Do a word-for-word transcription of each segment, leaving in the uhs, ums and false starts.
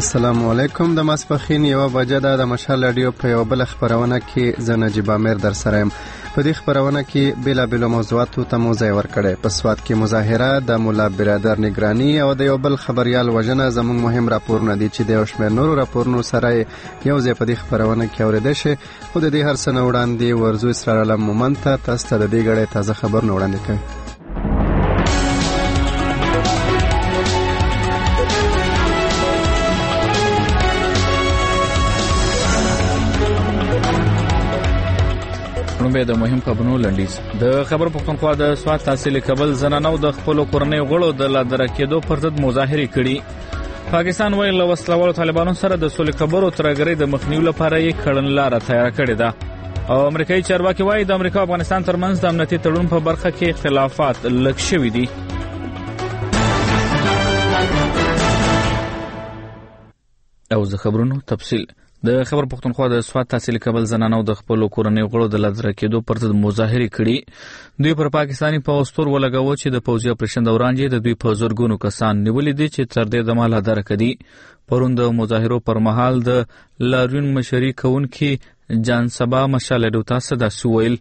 السلام علیکم. د ماسپخین یو بجه ده د مشال رادیو په یو بل خبرونه کې زه نجیب امیر در سره یم. په دې خبرونه کې بیلا بیل موضوعاتو ته مو ځای ورکړی. په سواد کې مظاهره، د مولا برادر نگرانی او د یو بل خبريال وژنه زموږ مهم راپورونه دي چې د یو شمېر نورو راپورونو سره یو ځای په دې خبرونه کې اورېدل شي. خو د دې هر څه نه وړاندې ورزو اسرار علم مومند ته تاسو ته د دې غړې تازه خبرونه وړاندې کوي. به د مهم خبرونو لنډیز. د خبر پښتونخوا د سواد تحصیل کابل زنانو د خپل کورنۍ غړو د لادر کېدو پر ضد مظاهره کړي. پاکستان ویل وسلوالو طالبانو سره د سولې خبرو ترګری د مخنیوي لپاره یې کړنلاره تیار کړې ده. او امریکایي چارواکي وايي د امریکا او افغانستان ترمنځ د امنیتي تړون په برخه کې اختلافات لږ شوي دي. او زه خبرونو تفصیل. د خبر پښتونخوا د سواد تحصیل کابل زنانو د خپل کورنۍ غړو د لادر کېدو پر ضد مظاهره کړي. دوی پر پاکستاني پوسټور ولګاوه چې د پوځي اپریشن دوران یې د دوی په زورګونو کسان نیولې دي چې تر دې د مال لادر کړي. پرون د مظاهرو پر مهال د لاریون مشري کوونکي جان سبا مشال دوتا صدا سویل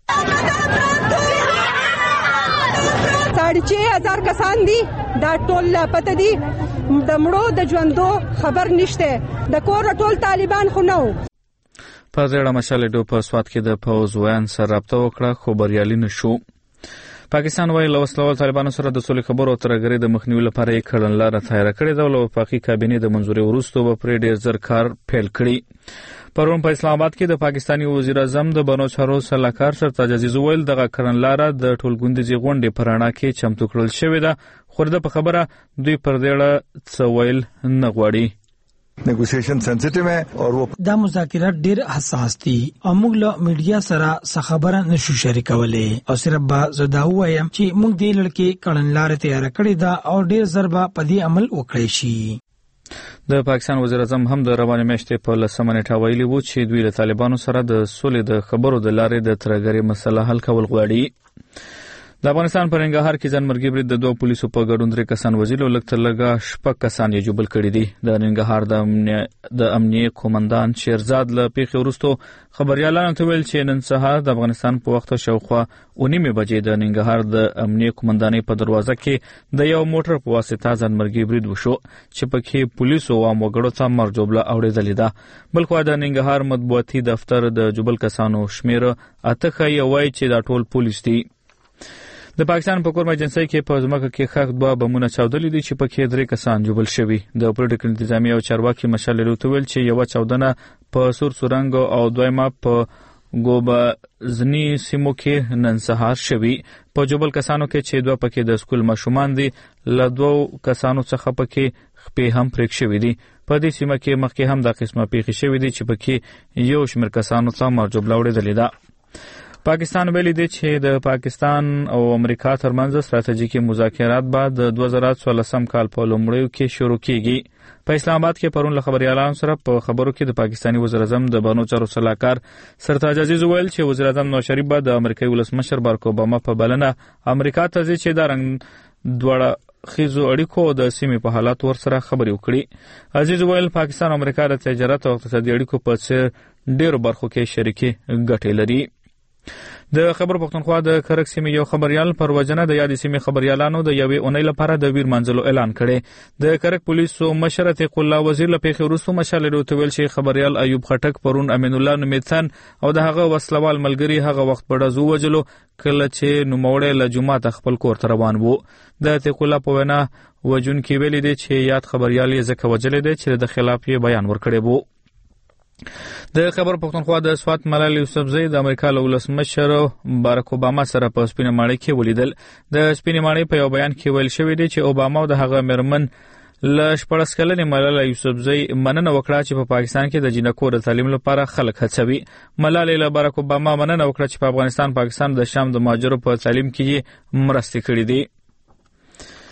ساڑھے چھ ہزار کسان دي دا ټول پته دي د مړو د ژوندو خبر نشته د کور ټول طالبان خو نو. په ځړه مشال دو په سواد کې د پوز وان سره رابطه وکړه خو بریالي نشو. پاکستان وايي له وسلوال طالبانو سره د سولې خبرو ترګری د مخنیوي لپاره یې کړنلاره تیار کړې ده. ولو وفاقي کابینه د منځوري وروسته په پرې ډیر زر کار پیل کړی. پرون په اسلام آباد کې د پاکستاني وزیر اعظم د بنو چارو سلاکار سرتاج عزیز ویل دغه کړنلاره د ټولګوندیزي غونډې پرانا کې چمتو کړل شوې ده. خو د په خبره دوی پر دېړه څویل نه غواړي. نیگوسیشن سنسټیو ہے او وہ دا مذاکرات ډیر حساس دي او موږ له میډیا سره څه خبره نشو شریکولای او صرف با زدا وایم چې موږ دې لړکې کړنلاره تیار کړې ده او ډیر ضربه په دې عمل وکړي شي. د پاکستان وزیر اعظم هم د روانې میاشتې په لسمه نیټه ویلي وو چې دوی له طالبانو سره د سولې د خبرو د لارې د ترګری مسله حل کول غواړي. د افغانستان په ننګرهار کې ځانمرګي برید د دوه پولیسو په ګډون درې کسان وژلي او لږ تر لږه شپږ کسان یې جوبل کړي دي. د ننګرهار د امنیه د امنیه قومندان شیرزاد له پیښې وروسته خبريالانو ته ویل چې نن سهار د افغانستان په وخت شاوخوا اونیمه بجې د ننګرهار د امنیه قومندانۍ په دروازه کې د یو موټر په واسطه ځانمرګي برید وشو چې پکې پولیسو او وګړو ته مرجوبله اوریدلې ده. بلخو د ننګرهار مطبوعاتي دفتر د جوبل کسانو شمیر اته ښیي وایي چې دا ټول پولیس دي. د پاکستان په کورمه ایجنسی کې په ځمکه کې ښخ دوه بمونه چاودلي دي چې پکې درې کسان جوبل شوي. د پولیټیکل انتظامی او چارواکي مشال لوتویل چې یو چاودنه په سور سورنګ او دویمه په ګوبزنی سیمو کې نن سهار شوي. په جوبل کسانو کې چې دوه پکې د سکول ماشومان دي له دوه کسانو څخه پکې خپې هم پرېک شوي دي. په دې سیمه کې مخکې هم د قسمه پیښې شوي دي چې پکې یو شمېر کسانو ته مرجوبله وړېدلې ده. پاکستان ویلي دی چې د پاکستان او امریکا ترمنځ ستراتیژیکي مذاکرات بعد د دوه زره څوارلسم کال په لومړیو کې شروع کیږي. په اسلام آباد کې پرون له خبريالانو سره په خبرو کې د پاکستاني وزیر اعظم د بنو چارو سلاکار سرتاج عزیز ویل چې وزیر اعظم نواز شریف به د امریکایي ولسمشر باراک اوباما په بلنه امریکا ته ځي چې دا رنګ دوړه خیزو اړیکو د سیمې په حالات ور سره خبرې وکړي. عزیز ویل پاکستان او امریکا د تجارت او اقتصادي اړیکو په څیر ډیرو برخو کې شریکي ګټې لري. د خبر پښتونخوا د کرک سیمې یو خبريال پر وجنه د یادې سیمې خبريالانو د یوې اونۍ لپاره د ویر منځلو اعلان کړي. د کرک پولیسو مشر عتیق الله وزیر له پیښې وروسته مشال لوتویل چې خبريال ایوب خټک پرون امین الله نومیتن او د هغه وسلوال ملګری هغه وخت په ډزو وجلو کله چې نوموړی له جمعه خپل کور ته روان وو. د عتیق الله په وینا وجون کې ویلي دی چې یاد خبريال یې ځکه وجلې دی چې د خلاف یې بیان ورکړی وو. د خبر پښتونخوا د سوات ملال یوسفزی د امریکا له ولسمشر باراک اوباما سره په سپینه ماڼۍ کې ولیدل. د سپینه ماڼۍ په یو بیان کې ویل شوی دی چې اوباما او د هغه مرمن له شپږ کلنې ملال یوسفزی مننه وکړه چې په پاکستان کې د جنکو د تعلیم لپاره خلک هڅوي. ملال له باراک اوباما مننه وکړه چې په افغانستان پاکستان د شام د مهاجرو په تعلیم کې مرسته کړې دي.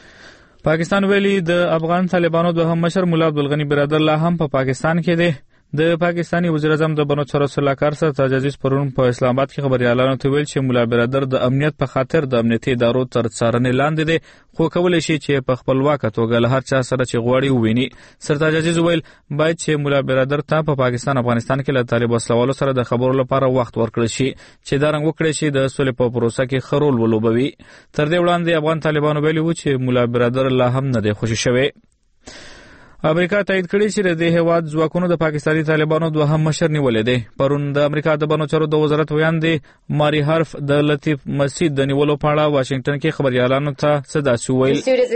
پاکستان ویلي د افغان طالبانو دوهم مشر مولا عبدالغنی برادر لا هم په پا پاکستان کې دی. د پاکستاني وزیر اعظم د بنو چارو سلاکار سرتاج عزیز پرون په اسلام آباد کې خبريالانو ته ویل چې مولا برادر د امنیت په خاطر د امنیتي ادارو تر څارنې لاندې دی، خو کولای شي چې په خپلواکه توګه له هر چا سره چې غواړي وویني. سرتاج عزیز ویل باید چې مولا برادر ته په پاکستان افغانستان کې له طالب وسلوالو سره د خبرو لپاره وخت ورکړل شي چې دا رنګ وکړي شي د سولې په پروسه کې خرول ولوبوي. تر دې وړاندې افغان طالبانو ویلي وو چې مولا برادر لا هم نه دی خوشي شوی. امریکا تایید کړی چې د دې هیواد ځواکونو د پاکستاني طالبانو دوهم مشر نیولې دی. پرون د امریکا د بنو چارو د وزارت ویاندې ماري هارف د لطیف مسجد د نیولو په اړه واشنگټن کې خبريالانو ته صدا سویل.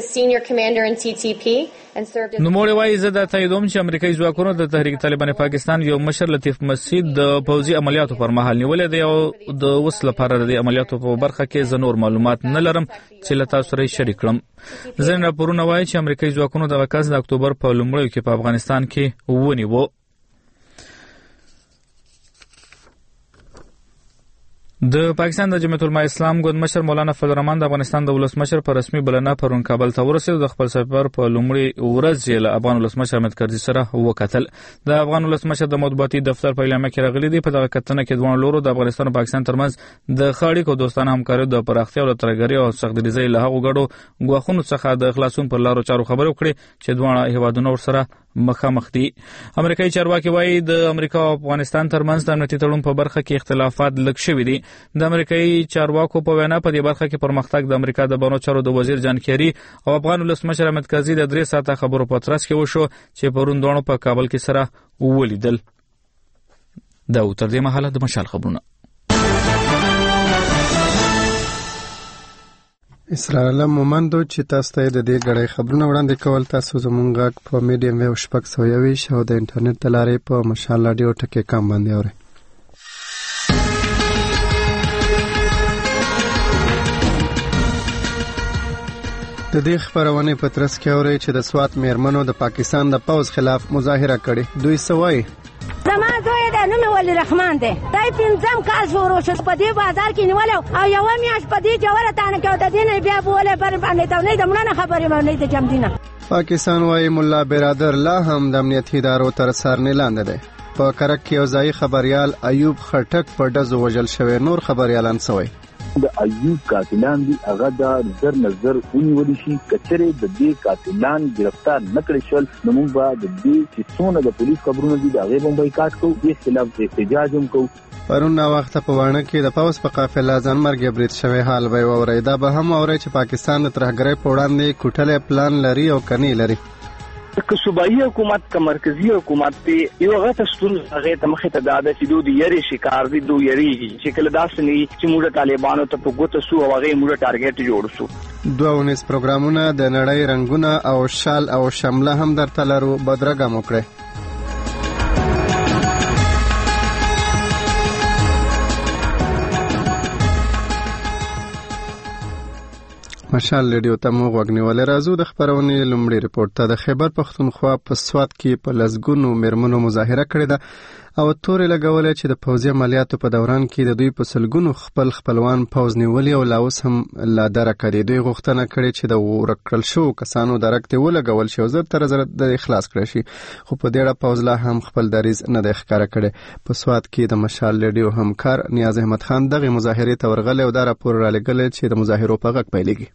نوموړی وایي زه دا تاییدوم چې امریکایي ځواکونو د تحریک طالبان پاکستان یو مشر لطیف مسجد د پوځي عملیاتو پر مهال نیولې دی او د اوس لپاره د عملیاتو په برخه کې زه نور معلومات نه لرم چې له تاسو سره شریک کړم. ځینې راپورونه وایي چې امریکایي ځواکونو دغه کس د اکتوبر په لومړیو کې په افغانستان کې ونیو. د پاکستان د جمعیت العلماء اسلام ګوند مشر مولانا فضل الرحمن د افغانستان د ولسمشر په رسمي بلنه پرون کابل ته ورسېد. د خپل سفر په لومړي ورځ یې له افغان ولسمشر حامد کرزي سره وکتل. د افغان ولسمشر د مطبوعاتي دفتر په اعلامیه کې راغلي دی په دغه کتنه کې دوه لورو د افغانستان او پاکستان ترمنځ د خاړې کو دوستانه همکاري د پراختیا او ترګری او سختګریزۍ له هغو غړو غواخونو څخه د خلاصون پر لارو چارو خبرو کړې چې دوه هیوادونو سره مخامخ دي. امریکایي چارواکي وایي د امریکا او افغانستان ترمنځ د امنیتي تړون په برخه کې اختلافات لږ شوي دي. د امریکایي چارواکو په وینا په دې برخه کې پرمختګ د امریکا د بنو چارو د وزیر جان کیری او افغان ولسمشر حامد کرزي د درې ساعته خبرو په ترڅ کې وشو چې پرون دوه په کابل کې سره ولیدل. دا تر دې مهاله د مشال خبرونه. اسرائیل مومندو چې تاسو ته د دې غړې خبرونه وړاندې کول تاسو زمونږ غږ په میډیم ویو شپږ سوه یوویشت او د انټرنیټ له لارې په مشال رادیو ټکی کام باندې اورئ. د دې خبرونه په ترڅ کې اورئ چې د سوات میرمنو د پاکستان د پوز خلاف مظاهره کړې. دوی سوای زما زوی د نوم ولي رحمان دی. دای پنځم کال شروع شو په دې بازار کې نیول او یو میاش په دې جوړه تانه کې د دې نه بیا بوله پر باندې ته نه د مړه خبرې باندې ته جام دینه. پاکستان وايي مولا برادر لا هم د امنیتي ادارو تر څارنې لاندې دی. په کرک کې یو ځای خبريال ایوب خټک په ډزو وژل شوی. نور خبريالان سوي د ایوب قاتلان دي هغه د نظر نظر ونیول شي. کچره د دې قاتلان گرفتار نکړي شول نو موږ به د دې چې څونه د پولیس خبرونه دي دا غیبم بایکاټ کوو. دې خلاف احتجاج هم کوو. پرون نا وخت په وانه کې د پاوس په قافله ځانمرګ برید شوی حال به اوري. دا به هم اوري چې پاکستان د ترهګرۍ په وړاندې کوټله پلان لري او کني لري. که صوبایي حکومت که مرکزی حکومت ته یو هغه تاسو هغه ته مخه ته دا چې دوی یری شکار دي دوی یری چې کله داسې نه چې موږ طالبانو ته په ګوته سو او هغه موږ ټارګټ جوړ شو. دوه ونیس پروګرامونه د نړۍ رنگونه او شال او شمله هم درته لرو. بدرګه مو کړئ. مشال رادیو ته مو غوږنیول راځو. د خبرونې لومړی ریپورت ته د خیبر پښتونخوا په سوات کې په لسګونو میرمنو مظاهره کړې ده او تورې لګولې چې د پوځي عملیاتو په دوران کې د دوی په سلګونو خپل خپلوان پوز نیولي او لا اوس هم لا درکه دي. دوی غوښتنه کړې چې د ورکړل شو کسانو درک ته ولګول شي او زر تر زر د اخلاص کړی شي. خو په دې اړه پوز لا هم خپل دریز نه دی ښکاره کړی. په سوات کې د مشال رادیو همکار نیاز احمد خان دغه مظاهرې ته ورغلی او دا راپور را لېږلی چې د مظاهرو په غږ پیلېږي.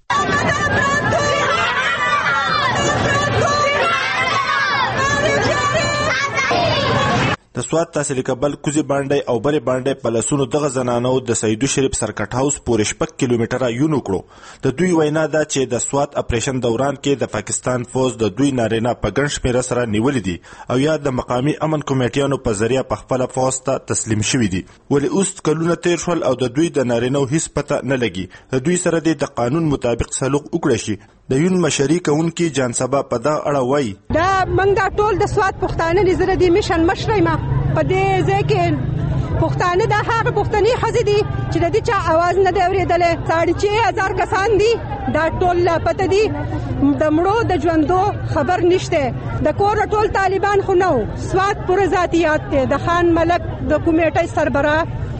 د سوات تحصیل کبل کوزي باندې او بری باندې په لسونو دغه زنانو د سیدو شریف سرکټ هاوس پورې شپږ کیلومتره یو نکړو. د دوی وینا ده چې د سوات اپریشن دوران کې د پاکستان فوج د دوی نارینه په ګڼ شمېره سره نیولې دي او یا د مقامی امن کمیټیانو په ذریعہ په خپل فوج ته تسلیم شوي دي. ولې اوس کلونه تیر شول او د دوی د نارینه هیڅ پته نه لګي. د دوی سره د قانون مطابق سلوک وکړي شي. د یون مشري کوونکی جان سبا په دا اړه وایي دا موږ دا ټول د سوات پښتانه نظر دي میشن مشرای ما په دې ځکه پښتانه د هغه پښتني خزې دي چې د دې چا आवाज نه دی اورېدل. ساړه چې هزار کسان دي دا ټول پته دي د مړو د ژوندو خبر نشته. د کور ټول طالبان خو نو سوات پر ذاتيات ته د خان ملک د کمیټې سربراه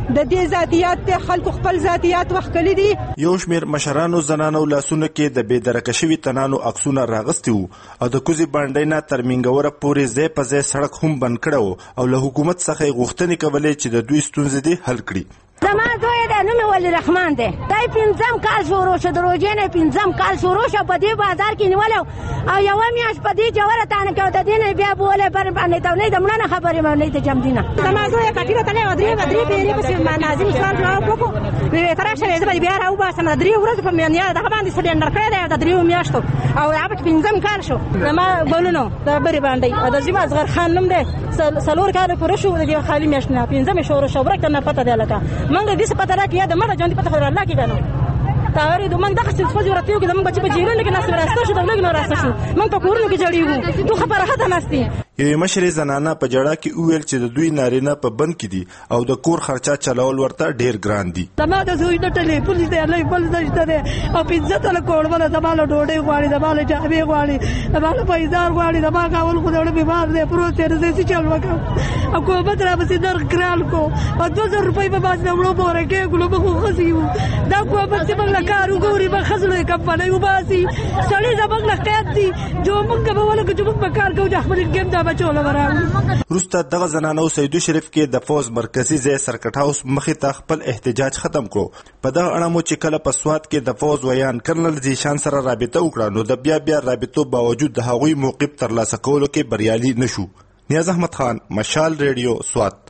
د دې ذاتيات ته خلکو خپل ذاتيات وښکلي دي. یو شمېر مشرانو زنانو لاسونه کې د بې درکه شوي تنانو عکسونه راغستي وو او د کوزي بانډۍ نه تر منګوره پورې ځای په ځای سړک هم بند کړی او له حکومت څخه یې غوښتنې کولې چې د دوی ستونزې دې حل کړي. زما زوی دی نوم یې ولی رحمان دی. دی پنځم کال شروع شو د روژې نه پنځم کال شروع شو په دې بازار کې نیولی او یوه میاشت په دې جوړه تانه کې او د دې نه بیا بولې بر باندې ته نه د مړه نه خبرې مې نه د جمدینه. زما زوی یې کټي ته نه درې درې پیرې پسې ناظرین سوال جواب وکړو وی تر شوه زه بیا راوباسم د درې ورځې په میانیا د باندې سلندر کړی دی د درې میاشتو او هغه پنځم کال شو. زما ګولونو د بری باندې د زما اصغر خان نوم دی سلور کال پوره شو د دې خالي میاشت نه پنځم شو شو برک نه پته دی لکه منګه دې څه پته راکې یا د مړه ژوند پته خبر الله کې کنه تاوري د من دغه څه فوج ورته یو کې د من بچي په جیلونو کې ناس وراسته شو د لګ نو راسته شو من په کورونو کې جوړیږو تو خبره هته ناستي. یوې مشرې زنانه په جړه کې وویل چې د دوی نارینه په بند کې دي او د کور خرچه چلول ورته ډیر ګران دي. زما د زوی د ټلې پولیس دی الله بل نشته دی او پنځه تل کوړمنه زما له ډوډۍ غواړي زما له جامې غواړي زما له پیسې غواړي زما کاول خو ډېر بیمار دی پروت دی زه چې چل وکم او حکومت را بس در ګران کو او دوه زره روپۍ په باز نه وړو پورې کې ګلو به خسيو دا حکومت چې موږ کار وګوري به خزلې کمپنۍ وباسي سړی زموږ له قید دي جو موږ به ولګو چې موږ به کار کوو چې خپل ګیم دا بچو لورا. روسته دغه زنانو سیدو شریف کې د فوز مرکزی ځای سرکټ هاوس مخې ته خپل احتجاج ختم کړو. په دغه اړه مو چې کله په سوات کې د فوز ویان کرنل زیشان سره رابطه وکړه نو د بیا بیا رابطو باوجود د هغوی موقف ترلاسه کولو کې بریالي نشو. نیاز احمد خان، مشال ریډیو، سوات.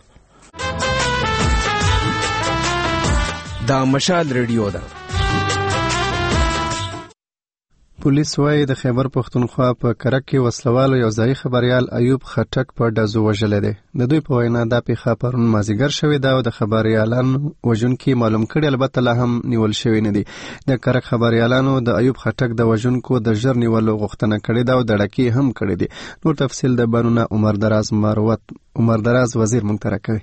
دا مشال ریډیو ده. پولیس وايي د خیبر پښتونخوا په کرک کې وسلوالو یو ځای خبريال ایوب خټک په ډزو وژل دي. د دوی په وینا د پیښه پرون مازیګر شوې ده او د خبريالانو وژونکي معلوم کړي البته لا هم نیول شوی نه دي. د کرک خبريالانو د ایوب خټک د وژونکو د ژر نیولو غوښتنه کړې ده او د ډکې هم کړې دي. نور تفصیل د بانونه عمر دراز مروت عمر دراز وزیر مونږ ته راکوي.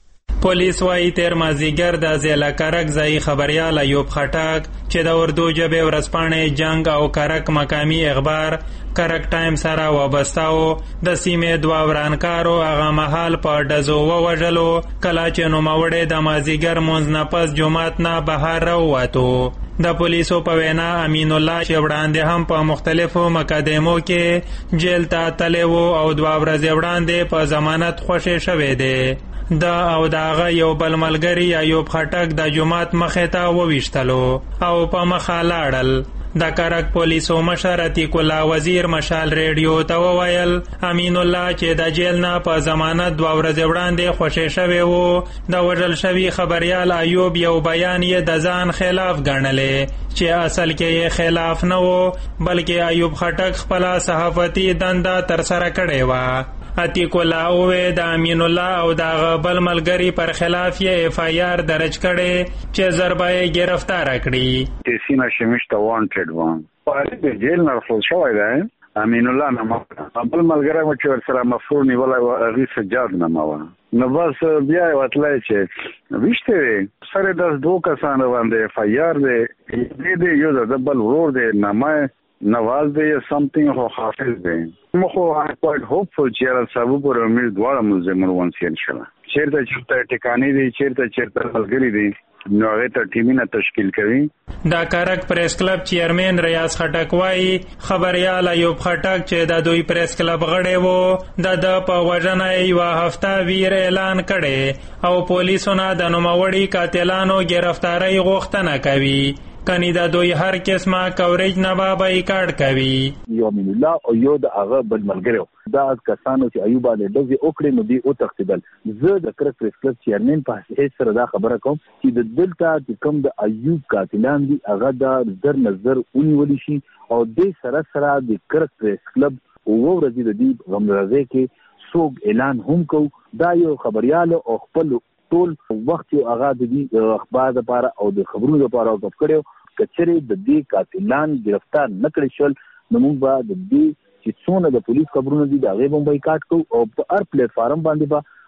پولیس وايي تیر مازیګر د ضلع کرک ځای خبريال ایوب خټک چې د اردو ژبې ورځپاڼې جنگ او کرک مقامی اخبار کرک ټایم سره وابسته و د سیمې دوه ورانکارو هغه مهال په ډزو ووژلو کله چې نوموړی د مازیګر مونځ نه پس جومات نه بهر راووتو. د پولیسو په وینا امین الله چې وړاندې هم په مختلفو مقدمو کې جیل ته تللی و او دوه ورځې وړاندې په ضمانت خوشی شوی دی. دا او داغه یو بل ملګری ایوب خټک د جماعت مخې ته وویشتلو او په مخه لاړل. د کرک پولیسو مشر عتیق الله وزیر مشال ریډیو ته وویل امین الله چې د جیل نه په ضمانت دوه ورځې وړاندې خوشی شوی و د وژل شوي خبریال ایوب یو بیان یې د ځان خلاف ګڼلی چې اصل کې یې خلاف نه و بلکې ایوب خټک خپله صحافتي دنده ترسره کړې وه. عتیق الله وویل د امین الله او دغه بل ملګري پر خلاف یې اف آی آر درج کړی چې ضربه یې ګرفتاره کړي. سینا شمیشته وانټډ وان په دې جیل نه خلاص شوی دی. امین الله نه بل ملګری مو چې ورسره مفعول نیولی و هغې سجاد نومه وه نو بس بیا یې وتلی چې ویشتې وې سر یې داس دوه کسان باندې اف آی آر دی دې دی یو د بل ورور دی نامه نواز دی سمثینګ خو حافظ دی. مو خو کوایټ هوپفul چې الصابو پر امیر دواړه مو زموږ ونسي ان شاء الله چیرته چیرته ټکانې دی چیرته چیرته ملګری دی نو هغه ته ټیمونه تشکیل کوي. دا کرک پریس کلب چیرمن ریاض خټک وایي خبریال ایوب خټک چې د دوی پریس کلب غړی و د د په وژنه یوه هفته ویر اعلان کړی او پولیسو نه د نوموړي قاتلانو ګرفتارۍ غوښتنه کوي. کنی دا دوی هر قسمه کوریج نه به بایکاټ کوي. یو امین الله او یو د هغه بل ملګری دا کسانو چې ایوب علی ډزې وکړې نو دوی وتښتېدل. زه د کرک پریس کلب چیرمن په حیث سره دا خبره کوم چې د دلته چې کوم د ایوب قاتلان دي هغه د زر نظر ونیولی شي او دې سره سره د کرک پریس کلب اووه ورځې د دې غمرازۍ کې څوک اعلان هم کوو. دا یو خبریال او خپل ټول وخت یو هغه د دې اخبار لپاره او د خبرونو لپاره وقف کړی کچرې د دې قاتلان گرفتار نه کړی شول نو موږ به د دې چې څونه د پولیس خبرونه دي د هغې به هم بایکاټ کوو او په هر پلیټ فارم باندې به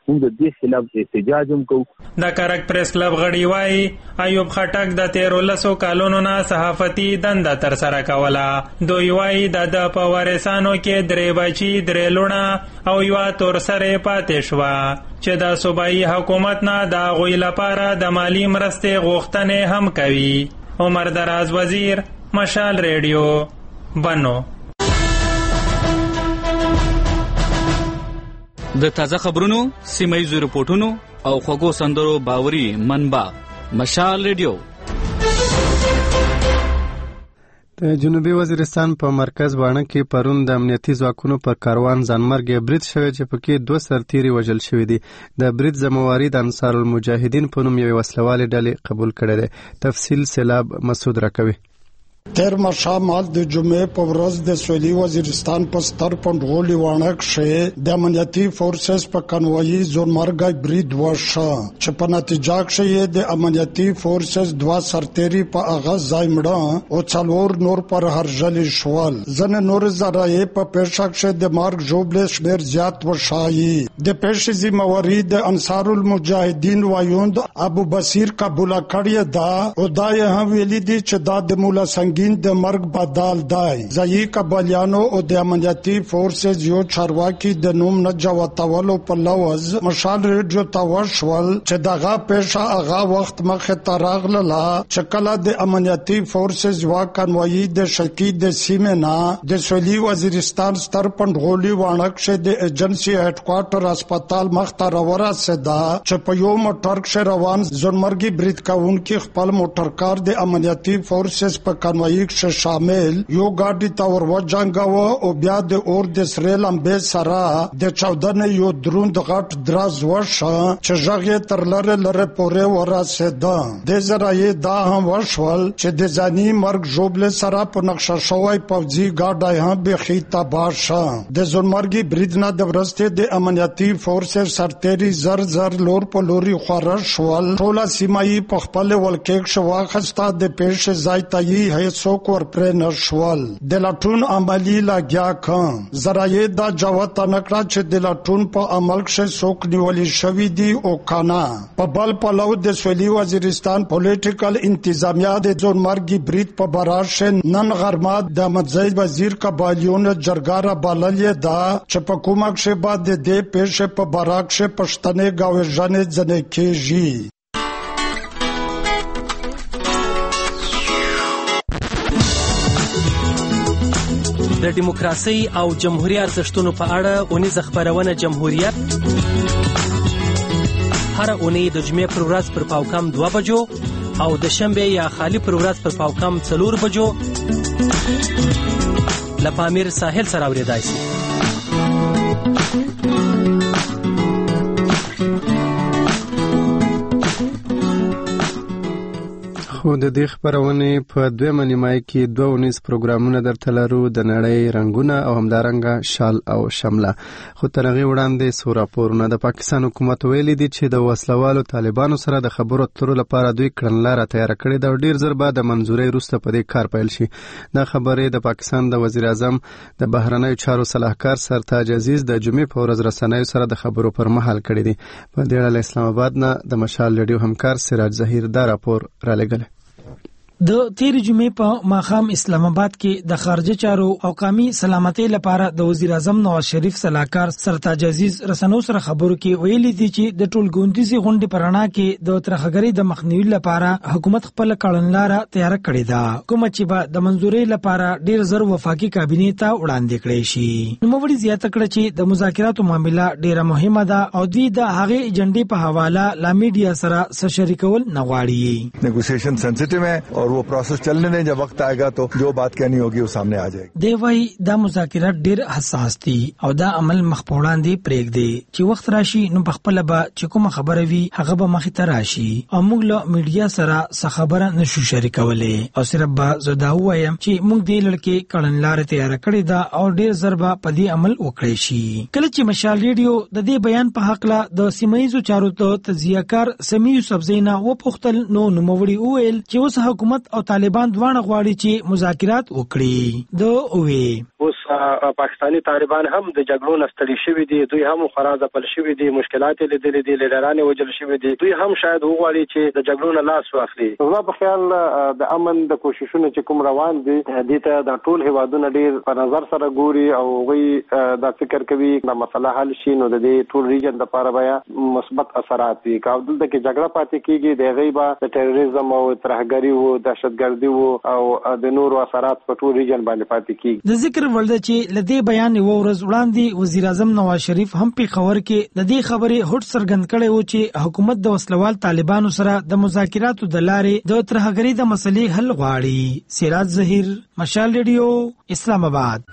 موږ د دې خلاف احتجاج هم کوو. د کرک پریس کلب غړي وایي ایوب خټک د تیرو لسو کالونو نه صحافتي دنده ترسره کوله. دوی وایي د ده په وارثانو کې درې بچي درې لوڼه او یوه تورسرې پاتې شوه چې د صوبایي حکومت نه د هغوی لپاره د مالي مرستې غوښتنې هم کوي. عمر دراز وزیر، مشال ریډیو، بنو. د تازه خبرونو، سیمه‌یزو رپورټونو او خوږو سندرو باوري منبع مشال ریډیو. د جنوبي وزیرستان په مرکز باڼه کې پرون د امنیتي ځواکونو په کاروان ځانمرګ برید شوی چې پکې دوه سرتیري وژل شوي دي. د برید ذمہواری د انصار المجاهدین په نوم یوې وسلوالې ډلې قبول کړې ده. تفصیل سیلاب مسعود راکوي. تیر مشامال د جمعې په ورځ د سویلي وزیرستان په ستر پنډغولي وانه کې د امنیتي فورسز په کنوایي زورمرګي برید وشو چې په نتیجه کې د امنیتي فورسز دوا سرتيري په اغاز ځای مړه او څلور نور پر هرجل شوال. ځنه نور زراعي په پېښه کې د مارګ جوبل شمیر زیات وشایي. د پېښې ذمہواری د انصار المجاهدین وایوند ابو بصیر قبول کړی دا او دا یې هم ویلي دي چې دا د مولا سنگ د مرګ بدل دی. ځای قبالیانو او د امنیتي فورسز یو چارواکي د نوم نه جوړتاولو په لوز مشال ریډیو ته وشول چې دغه پېښه هغه وخت مخه تراغله چې کله د امنیتي فورسز واکنوي د شکی د سیمنا د سویلي وزیرستان ستر پنډغولي وانه کې د ایجنسی هډ کوارټر هسپتال مخته راوړه سدا چې په یو موټر کې روان زونمرګي برید کاونکي خپل موټر کار د امنیتي فورسز په کنوي یک شامل یو ګاډي تا ور وځنګاو او بیا د اور د سره لمبه سره د چودنه یو دروند غټ دراز وشه چې ژغه تر لره لره پورې ورسېده. د زراعي دا هم وشول چې د ځاني مرګ جوبل سره په نقشه شوی پوځي ګاډي هم به خيته باشه. د زونمرګي برید نه د ورسته د امنیتي فورسز سرتيري زر زر لور په لوري خورش ول ټوله سیمایي په خپل ولکېک شو خسته د پېښ ځای ته څوک ورپرې نشول. د لټون عملی لګیا کم زراعي دا جواب نکړه چې د لټون په عمل کې څوک نیولې شوی دی او کانا. په بل پلو د سویلي وزیرستان پولیټیکل انتظامیه د زونمرګي برید په براش نن غرمه د مځای وزیر قبالیون جرګاره باللې دا چې په کومه کې بعد د دې پېښې په براک کې پښتنې گاوې ژنې ځنې کېږي. د دیموکراسي او جمهوریت ارزښتونو په اړه اونیزه خبرونه جمهوریت هر اونۍ د جمعې پر ورځ پر پاوکم دوه بجو او د شنبه یا خالی پر ورځ پر پاوکم څلور بجو له پامیر ساحل سره اوریدای شي. خو د دې خبرونې په دویمه نیمایي کې دوه ونیز پروګرامونه درته لرو، د نړۍ رنګونه او همدارنګه شال او شمله. خو تر هغې وړاندې څو راپورونه. د پاکستان حکومت ویلي دي چې د وسلوالو طالبانو سره د خبرو اترو لپاره دوی کړنلاره تیاره کړې ده او ډیر ژر به د منظورۍ وروسته په دې کار پیل شي. دا خبرې د پاکستان د وزیر اعظم د بهرنیو چارو صلاحکار سرتاج عزیز د جمعې په ورځ رسنیو سره د خبرو پر مهال کړې دي. په دې اړه له اسلام آباد نه د مشال ریډیو همکار سراج ظهیر دا راپور را لېږلی. د تیر جمعې په ماښام اسلام آباد کې د خارجه چارو او قومي سلامتۍ لپاره د وزیر اعظم نواز شریف صلاحکار سرتاج عزیز رسنیو سره خبرو کې ویلي دي چې د ټولګوندیزي غونډې په رڼا کې د ترخګرۍ د مخنیوي لپاره حکومت خپل کړنلاره تیار کړې ده، کومه چې به د منځورۍ لپاره ډیر زر وفاقي کابینې ته وړاندې کړې شي. نوموړي زیاته کړه چې د مذاکراتو معامله ډیره مهمه ده او دوی د هغې ایجنډې په حواله لا میډیا سره څه شریکول نه غواړي. نیگوسیشن سینسیټیو ہے اور وہ پروسیس چلنے دیں، جب وقت آئے گا تو جو بات کہنی ہوگی وہ سامنے آ جائے گی. دی وای دا مذاکرات ډیر حساس دي او دا عمل مخ په وړاندې پرېږدي چې وخت راشي نو بخپله به چې کومه خبره وي هغه به مخې ته راشي او موږ له میډیا سره څه خبره نشو شریکولی او صرف به زه دا ووایم چې موږ دې لړکې کړنلاره تیاره کړې ده او ډیر ژر به په دې عمل وکړی شي. کله چې مشال ریډیو د دې بیان په هکله د سیمهییزو چارو ته تجزیهکار سمیع یوسفزۍ نه وپوښتل نو نوموړي وویل چې اوس حکومت او طالبان دواړه غواړي چې مذاکرات وکړي. دو وی اوس پاکستاني طالبان هم د جګړو نه ستړي شوي دي، دوی هم خورا ځپل شوي دي، مشکلات یې لیدلي دي، لیډران یې وژل شوي دي، دوی هم شاید وغواړي چې د جګړو نه لاس واخلي. زما په خیال د امن د کوششونو چې کوم روان دي دې ته د ټول هیوادونو ډیر په نظر سره ګوري او وی دا فکر کوي د مسله حل شي نو د دې ټول ریجن لپاره بیا مثبت اثرات وي. که دلته کې جګړه پاتې کیږي د غیبه د ټیرریزم او ترهګری او دهشتګردي او د نورو اثرات په ټول ریجن باندې پاتې کیږي. د ذکر ولده چې لدی بیان یو ورځ وړاندې وزیر اعظم نواز شریف هم په خبر کې د دې خبرې هټ سرګند کړي و چې حکومت د وسلوال طالبانو سره د مذاکراتو د لارې د ترهګری د مسلې حل غواړي. سراج ظهیر، مشال ریډیو، اسلام آباد.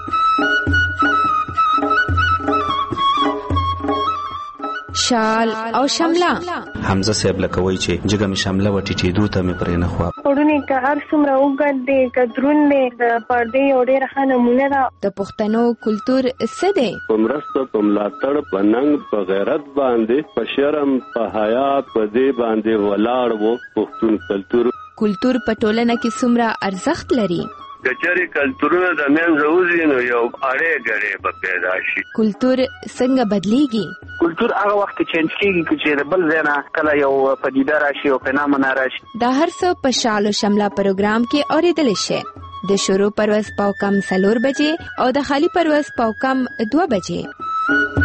شال او شمله حمزه صاحب لکوي چې جګه می شامله و ټیټېدو ته مې پرې نه خوا پړونی که هر څومره وګد دی که درون دی د پردې یو ډېره ښه نمونه ده. د پښتنو کلتور څه دی؟ په مرسته، په ملاتړ، په ننګ، په غیرت باندې، په شرم، په حیا، په دې باندې ولاړ و پښتون کلتور. کلتور په ټولنه کې څومره ارزښت لري؟ کچری کلتورونه د منځه وځي نو یو اړې ګړې به پیدا شي. کلتور څنګه بدلیږي؟ کلتور هغه وخت چینج کیږي چې د بل ځای نه کله یو پدیده راشي او فنامنا راشي. دا هر څه په شال او شمله پروګرام کې اورېدل شي. د شروع پرواز پاو کم سلور بجې او د خالی پرواز پاو کم دو بجې.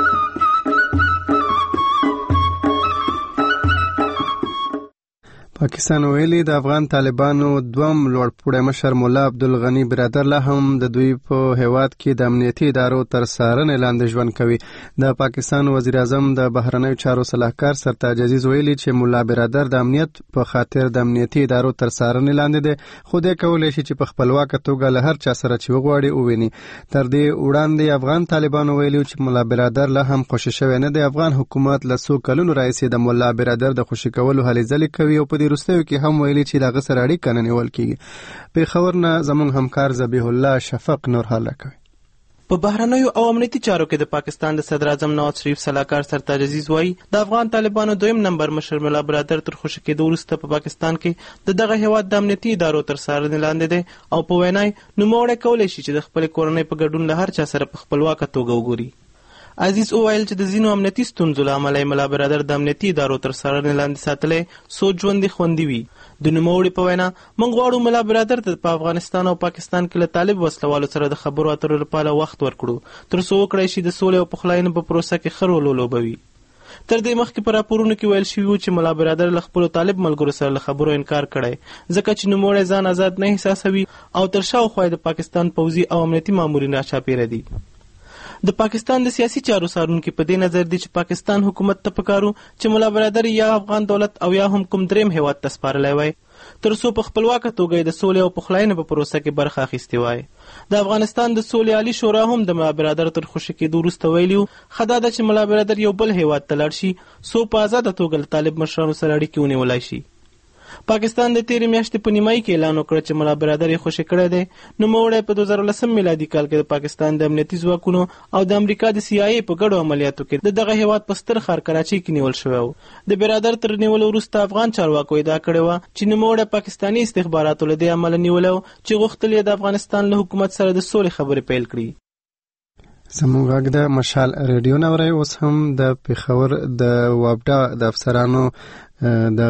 پاکستان ویلي د افغان طالبانو دوم لوړپوړی مشر مولا عبدالغني برادر لا هم د دوی په هیواد کې د امنیتي ادارو تر څارنې لاندې ژوند کوي. د پاکستان وزیر اعظم د بهرنیو چارو صلاحکار سرتاج عزیز ویلي چې مولا برادر د امنیت په خاطر د امنیتي ادارو تر څارنې لاندې دی، خو دې کولی شي چې په خپلواکه توګه له هر چا سره چې وغواړي وویني. تر دې وړاندې افغان طالبانو ویلي چې مولا برادر لا هم خوشي شوی نه دی. افغان حکومت له څو کلونو راهیسې د مولا برادر د خوشي کولو هلې ځلې کوي او په وروستیو کې هم ویلي چې دغه سره اړیکه نه نیول کیږي. پېښور نه زموږ همکار ذبیح الله شفق نور حال کوي. په بهرنیو او امنیتي چارو کې د پاکستان د صدر اعظم نواز شریف صلاحکار سرتاج عزیز وایي د افغان طالبانو دویم نمبر مشر مولا برادر تر خوشي کېدو وروسته په پاکستان کې د دغه هیواد د امنیتي ادارو تر څارنې لاندې دی او په وینا یې نوموړی کولی شي چې د خپلې کورنۍ په ګډون له هر چا سره په خپلواکه توګه وګوري. عزیز وویل چې د ځینو امنیتي ستونزو له امله مولا برادر د امنیتي ادارو تر څارنې لاندې ساتلی سوچ ژوندي خوندي وي. د نوموړي په وینا موږ غواړو مولا برادر ته په افغانستان او پاکستان کې له طالب وسلوالو سره د خبرو اترو لپاره وخت ورکړو تر څو وکړی شي د سولې او پخلاینې په پروسه کې ښه رول ولوبوي. تر دې مخکې په راپورونو کې ویل شوي وو چې مولا برادر له خپلو طالب ملګرو سره له خبرو انکار کړی ځکه چې نوموړی ځان آزاد نه احساسوي او تر شاوخوا د پاکستان پوځي او امنیتي مامورین راچاپېره دي. د پاکستان د سیاسي چارو څارونکي په دې نظر دي چې پاکستان حکومت ته پکارو چې مولا برادر یا افغان دولت او یا هم کوم دریم هیواد ته سپارلی وای تر څو په خپلواکه توګه د سولې او پخلاینې په پروسه کې برخه اخیستې وای. د افغانستان د سولې عالي شورا هم د مولا برادر تر خوشي کېدو وروسته ویلي وو ښه دا ده چې مولا برادر یو بل هیواد ته لاړ شي څو په ازاده توګه له طالب مشرانو سره اړیکې ونیولی شي. پاکستان د تیرې میاشتې په نیمایي کې اعلان وکړ چې مولا برادر یې خوشي کړی دی. نوموړی په دوه زره لسم میلادي کال کې د پاکستان د امنیتي ځواکونو او د امریکا د سی آی ای په ګډو عملیاتو کې د دغه هیواد په ستر ښار کراچۍ کې نیول شوی و. د برادر تر نیولو وروسته افغان چارواکو ادعا کړې وه چې نوموړی پاکستاني استخباراتو له دې امله نیولی و چې غوښتل یې د افغانستان له حکومت سره د سولې خبرې پیل کړي. زموږ غږ د مشال ریډیو نه اورئ. اوس هم د پېښور د وابډا د افسرانو د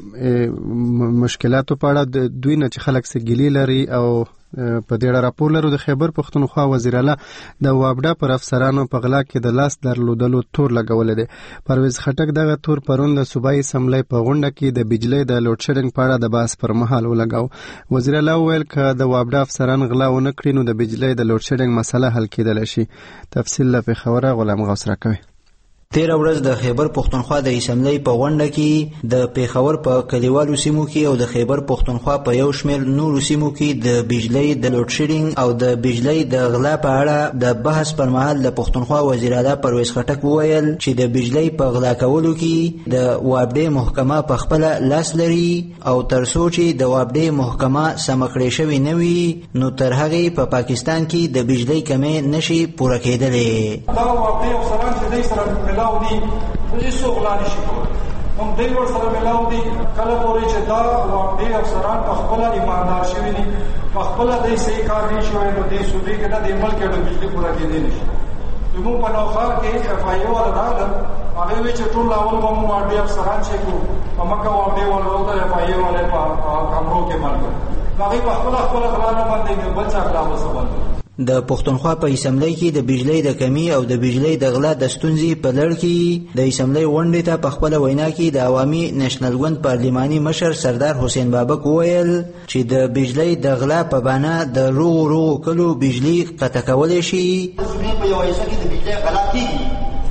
مشکلاتو په اړه د دوی نه چې خلک څه ګیلې لري او په دې اړه راپور لرو. د خیبر پښتونخوا وزیر اعلی د وابډا پر افسرانو په غلا کې د لاس درلودلو تور لګولی دی. پرویز خټک دغه تور پرون د صوبایي اسمبلۍ په غونډه کې د بجلۍ د لوډ شیډینګ په اړه د بحث پر مهال ولګاو. وزیر اعلی وویل که د وابډا افسران غلا ونه کړي نو د بجلۍ د لوډ شیډینګ مسله حل کېدلی شي. تفصیل له پېښوره غلام غوث راکوي. تیر ورځ د خیبر پښتونخوا د اسمبلۍ په غونډه کې د پېښور په کلیوالو سیمو کې او د خیبر پښتونخوا په یو شمېر نورو سیمو کې د بجلۍ د لوډ شیډینګ او د بجلۍ د غلا په اړه د بحث پر مهال د پښتونخوا وزیر اعلی پرویز خټک وویل چې د بجلۍ په غلا کولو کې د وابډې محکمه په خپله لاس لري او تر څو چې د وابډې محکمه سمه کړې شوې نه وي نو تر هغې په پاکستان کې د بجلۍ کمې نشي پوره کېدلی. دا وابډې افسران چې دی سره ملاو دي دوی څوک غلا نشي کولی هم دوی ورسره ملاو دي کله پورې چې دا واقعي افسران په خپل ایماندار شوي دي په خپل د صحیح کار نه شوی نو دې صوبې کې د ملک د بجلی پوره کېدی نشي موږ په نوخار کې اف آی او راغله هغه وی چې ټول اول به مو واقعي افسران چې کو په مکه واقعي ولرته اف آی او له په کمرو کې ملک هغه په خپل خپل غلانه باندې بل څه غلا وسول د پښتونخوا په اسمبلی کې د بجلی د کمی او د بجلی د غلا د ستونزې په لړ کې د اسمبلی غونډې ته په خپل وینا کې د عوامي نېشنل ګوند پارلماني مشر سردار حسین بابک وویل چې د بجلی د غلا په بنا د روغو روغو کلو بجلی قطع کولی شي. صوبې په یوه حصه کې د بجلی غلا کېږي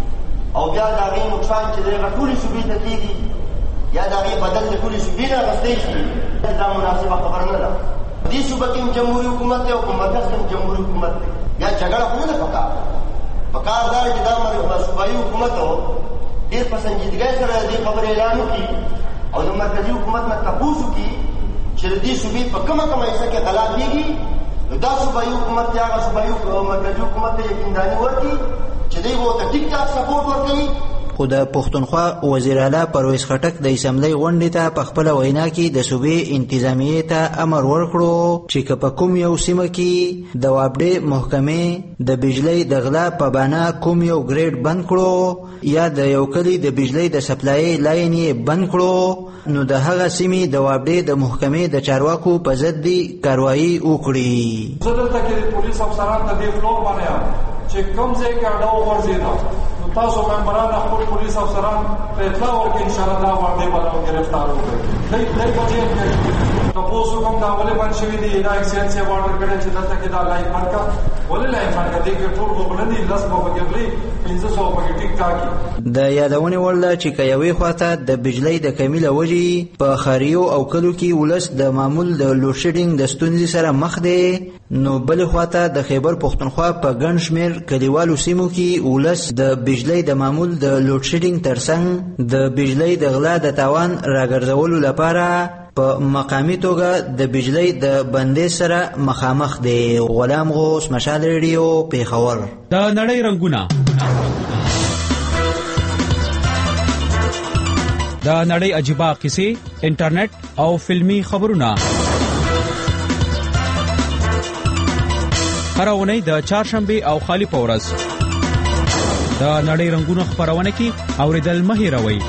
او بیا د هغې نقصان چې د هغه ټولې صوبې ته کېږي یا د هغې بدل د ټولې صوبې نه اخیستی شي دا مناسبه خبره نه ده. دې صوبه کې جمهوري حکومت دی او په مرکز کې جمهوري حکومت دی یا جګړه خو نه ده پکار پکار دا چې دا صوبایي حکومت ډېر په سنجیدګۍ سره دې خبرې اعلان وکړي او د مرکزي حکومت نه تپوس وکړي چې د دې صوبې په کومه کومه حصه کې غلا کېږي نو دا صوبایي حکومت دی هغه صوبایي مرکزي حکومت ته یقینداني ورکړي چې دوی به ورته ټیک ټاک سپورټ ورکوي. خو د پښتونخوا وزیر اعلی پرویز خټک د اسمبلی غونډې ته په خپله وینا کې د صوبې انتظامیې ته امر ورکړو چې که په کوم یو سیمه کې د وابډې محکمې د بجلی د غلا په بنا کوم یو ګریډ بند کړو یا د یو کلي د بجلی د سپلای لاین یې بند کړو نو د هغه سیمې د وابډې د محکمې د چارواکو په ضد دې کاروایي وکړي. زه دلته کې د پولیس افسران ته دې فلور باندې یم چې کوم ځای کې اډه وغورځېده تاسو ممبران خپل پولیس افسران ته اطلاع ورکړئ انشاءالله دا باندې به ګرفتار وکړي. دی دی په جیل کې تاسو کوم دا ولې بند شوي دي دا اکسیډنټ یې واټر کړی چې دلته کې دا لایف مرکه ولې لایف مرکه دی کې ټول خو بلندي لس به پکې غلي پنځه سوه پکې ټیک ټاکي. د یادونې وړ ده چې که یوې خواته د بجلی د کمي له وجې په ښاریو او کلو کې ولس د معمول د لوډشیډینګ د ستونزې سره مخ دی نو بلې خواته د خیبر پښتونخوا په ګڼ شمېر کلیوالو سیمو کې ولس د بجلی د معمول د لوډشیډینګ ترڅنګ د بجلی د غلا د تاوان راګرځولو لپاره په مقامي توګه د بجلی د بندې سره مخامخ دی. غلام غوث، مشال ریډیو، پیښور. د نړۍ رنګونه د نړۍ عجیبه کیسې، انټرنیټ او فلمی خبرونه هر اونۍ د چهارشنبه او خالی په ورځ د نړۍ رنګونه خبرونه کې اوریدل مه هېروئ.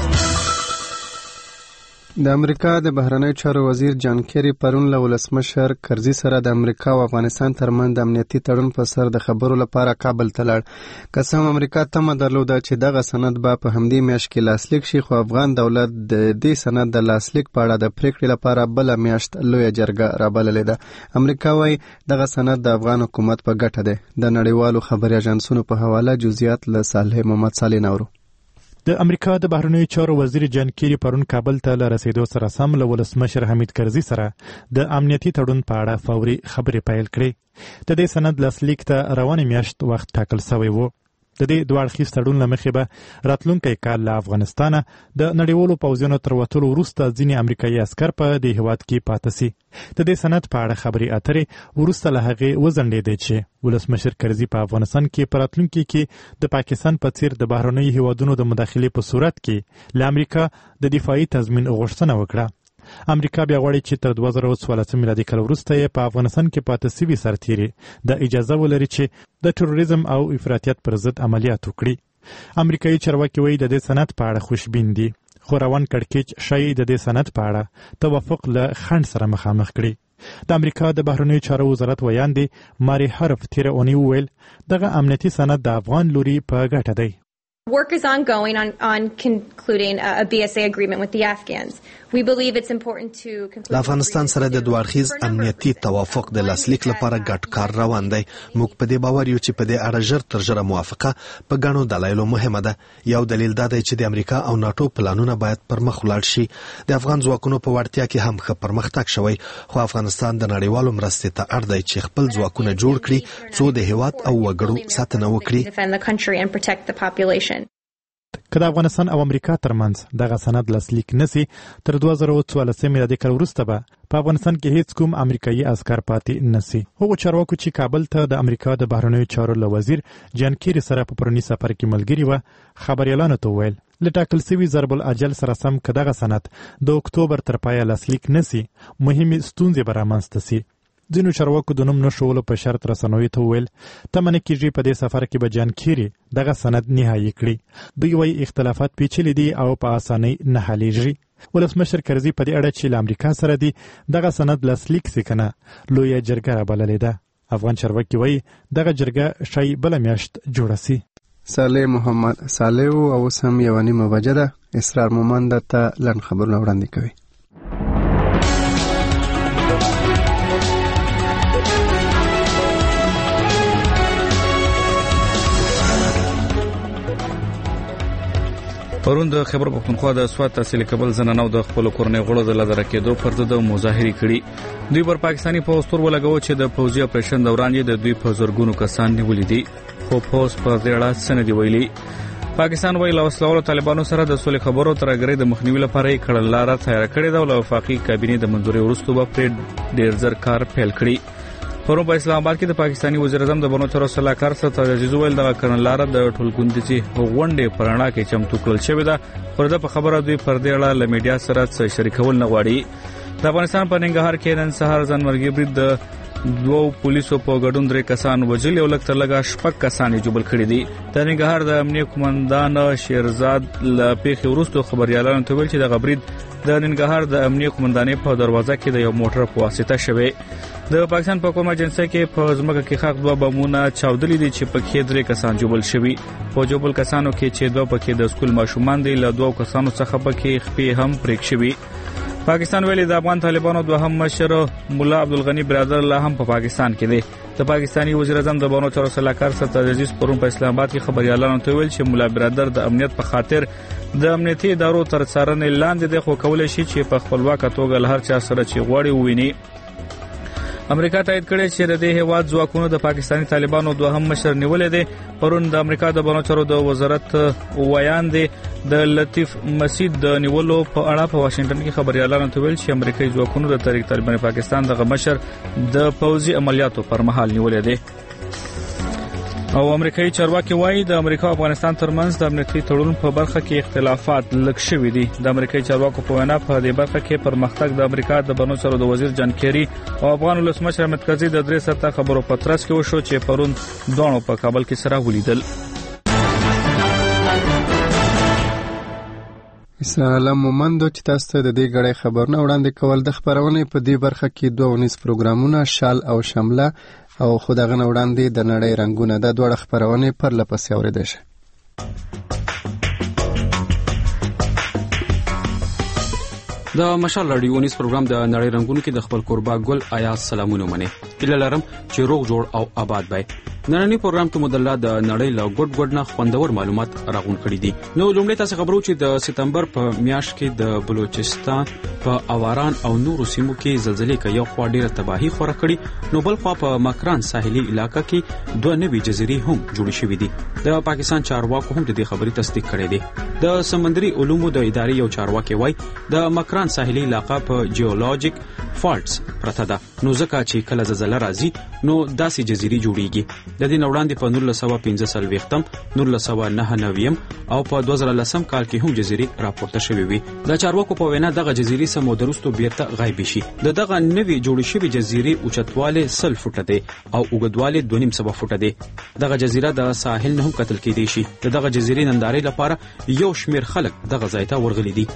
د امریکا د بهرنیو چارو وزیر جان کیری پرون له ولسمشر کرزي سره د امریکا او افغانستان ترمنځ د امنیتي تړون په سر د خبرو لپاره کابل ته لاړ. که څه هم امریکا تمه درلوده چې دغه سند به په همدې میاشت کې لاسلیک شي خو افغان دولت د دې سند د لاسلیک په اړه د پریکړې لپاره بله میاشت لویه جرګه رابللې ده. امریکا وايي دغه سند د افغان حکومت په ګټه دی. د نړیوالو خبري اژانسونو په حواله جزئیات له صالح محمد صالح نورو. د امریکا د بهرنیو چارو وزیر جان کیری پرون کابل ته له رسیدو سره سم له ولسمشر حمید کرزي سره د امنیتي تړون په اړه فوري خبرې پیل کړې. د دې سند لاسلیک ته روانه میاشت وخت ټاکل شوی و. د دې دوه اړخیز تړون له مخې به راتلونکی کال له افغانستانه د نړیوالو پوځیانو تر وتلو وروسته ځینې امریکایي عسکر په دې هیواد کې پاتې سي. د دې سند په اړه خبرې اترې وروسته له هغې وځنډېدې چې ولسمشر کرزي په افغانستان کې په راتلونکي کې د پاکستان په څیر د بهرنیو هیوادونو د مداخلې په صورت کې له امریکا د دفاعي تضمین غوښتنه وکړه. امریکا بیا غواړي چې تر دوه زره څوارلسم میلادي کال وروسته یې په افغانستان کې پاتې سوي سرتیري د اجازه ولري چې د تروریزم او افراطیت پر ضد عملیات وکړي. امریکایي چارواکي وایي د دې سند په اړه خوشبین دي خو روان کړکېچ ښایي د دې سند په اړه توافق له خنډ سره مخامخ کړي. د امریکا د بهرنیو چارو وزارت ویاندې ماري حرف تیره اونۍ وویل دغه امنیتي سند د افغان لوري په ګټه دی. Work is ongoing on, on concluding a B S A agreement with the Afghans. We believe it's important to conclude. د افغانستان سره د دوه اړخیز امنیتي توافق د لاسلیک لپاره ګډ کار روان دی. موږ په دې باور یو چې په دې اړه ژر تر ژره موافقه په ګڼو دلایلو مهمه ده. یو دلیل دا دی چې د امریکا او ناتو پلانونه باید پر مخ ولاړ شي. د افغان ځواکونو په وړتیا کې هم ښه پرمختګ شوی خو افغانستان د نړیوالو مرستې ته اړ دی چې خپل ځواکونه جوړ کړي څو د هیواد او وګړو ساتنه وکړي. که د افغانستان او امریکا ترمنځ دغه سند لاسلیک نسی تر دوه زره څوارلسم میلادي کال وروسته به په افغانستان کې هیڅ کوم امریکایي عسکر پاتې نسی. هغو چارواکو چې کابل ته د امریکا د بهرنیو چارو له وزیر جان کیری سره په پروني سفر کې ملګري وه خبریالانو ته وویل لټاکل سوي ضرب الاجل سره سم کداغه سند د اکتوبر تر پایه لاسلیک نسی مهمه ستونزې برامنځته سي. ځینو چارواکو د نوم نشولو په شرط رسنوي ته وویل تمنه کېږي په دې سفر کې به جان کیری دغه سند نهایي کړي. دوی وایي اختلافات پیچلي دي او په اسانۍ نه حلیږي. ولسمشر کرزي په دې اړه چې له امریکا سره دی دغه سند لاسلیک سي کنه لویه جرګه رابللې ده. افغان چارواکي وایي دغه جرګه شای بله میاشت جوړه سي. صالح محمد صالح او سم یو نیمه بجه ده. اسرار مومند ته لن خبرونه وړاندې کوي. پرون د خیبر پختونخوا د سواد تحصیل کابل زنانو د خپل کورنۍ غړو د لادر کېدو پرته د مظاهرې کړي. دوی پر پاکستانی پولیس تور ولګاو چې د فوجي اپریشن دوران یې د دوی په زورګونو کسان نیولې دي، خو پولیس په دې اړه څه نه دی ویلي. پاکستان وایي له وسلوالو طالبانو سره د سولې خبرو ترګرې د مخنیوي لپاره یې کړنلاره تیار کړې ده او له وفاقي کابینې د منځوري وروسته به پرې ډېر زر کار پیل کړي. پرون په اسلام آباد کې د پاکستانی وزیر اعظم د بنو چارو سلاکار سره عزیز ویل د کړنلاره د ټولګوندې غونډې پرانا کې چمتو کړل شوې ده. پر د خبره دوی پر دې اړه له میډیا سره څه شریکول نه غواړي. د افغانستان په ننګرهار کې نن سهار ځانمرګي برید د دوو پولیسو په ګډون درې کسان وژل او لکه تر لږه شپږ کسان جوړ کړي دي. د ننګرهار د امنیه قومندان شیرزاد ل پیښې وروسته خبريالانو ته ویل چې د غبرید د ننګرهار د امنیه قومندانۍ په دروازه کې د یو موټر په واسطه شوه. د پاکستان په کومه جنسه کې په ځمکه کې خاق دوه بمونه چاودلې دي چې په کې درې کسان جوړل شوي. په جوړل کسانو کې چې دوه پکې د سکول ماشومان دي له دوه کسانو څخه پکې خپې هم پریک شوي. پاکستان ویلي د افغان طالبانو دوهم مشر مولا عبدالغنی برادر لا هم په پاکستان کې دی. د پاکستانی وزیر اعظم د بنو چارو سلاکار سرتاج عزیز پرون په اسلام آباد کې خبريالانو ته ویل چې مولا برادر د امنیت په خاطر د امنیتي ادارو تر څارنې لاندې دی، خو کولای شي چې په خپلواک توګه له هر چا سره چې غواړي وویني. امریکا تایید کړی چې د دې هیواد ځواکونو د پاکستانی طالبانو دوهم مشر نیولې دي. پرون د امریکا د بنو چارو د وزارت ویان دي د لطیف مسعود د نیولو په اړه په واشنگټن کې خبريالانو ته ویل چې امریکایي ځواکونو د تحریک طالبان پاکستان د مشر د پوځي عملیاتو پر مهال نیولې دي. او امریکایي چارواکي وایي د امریکا او افغانستان ترمنځ د امنیتي تړون په برخه کې اختلافات لږ شوي دي. د امریکایي چارواکو په وینا په دې برخه کې پرمختګ د امریکا د بنو چارو د وزیر جان کیری او افغان ولسمشر حامد کرزي د درې ساعته خبرو په ترڅ کې وشو چې پرون دوه په کابل کې سره ولیدل. اسرار الله مومندو چې تاسو ته د دې غړې خبرونه وړاندې کول د خبرونه په دې برخه کې دوه ونیس پروګرامونه شال او شمله او خدغه وړاندې د نړۍ رنگونه د دوه خبرونه پر لپسې اوریدل شي. د مشال رادیو نیوز پروګرام د نړۍ رنگونو کې د خپل قربا ګل آیات سلامونه منه کله لرم چې روغ جوړ او آباد وي. نننی پروګرام کې مدلله د نړۍ له ګډ ګډ نه خوندور معلومات راغون کړي دي. نو لومړی تاسو خبرو چې د سپتمبر په میاشت کې د بلوچستان په اواران او نورو سیمو کې زلزلې کې یو خوا ډیره تباہي خورا کړي، نو بل خوا په مکران ساحلي علاقې کې دوه نوي جزیرې هم جوړې شوې دي. د پاکستان چارواکو هم د دې خبرې تصدیق کړې ده. د سمندري علومو د ادارې یو چارواکي وایي د مکران ساحلي علاقې په جیولوژیک فالټس پرته ده، نو ځکه چې کله زلزلہ راځي نو داسې جزیرې جوړیږي. د دې وړاندې په نولس سوه پنځه څلوېښتم نولس سوه نهه نوي او په دوه زره لسم کال کې هم جزیرې راپورته شوې وي. د چارواکو په وینا دغه جزیرې سمو درستو بیرته غایب شي. د دغه نوي جوړې شوې جزیرې اوچتواله سل فوټه ده او اوږدواله دوه نیم سوه فوټه ده. دغه جزیره د ساحل نه هم قتل کېدې شي. دغه جزیرې نندارې لپاره یو شمیر خلک دغه ځای ته ورغلي دي.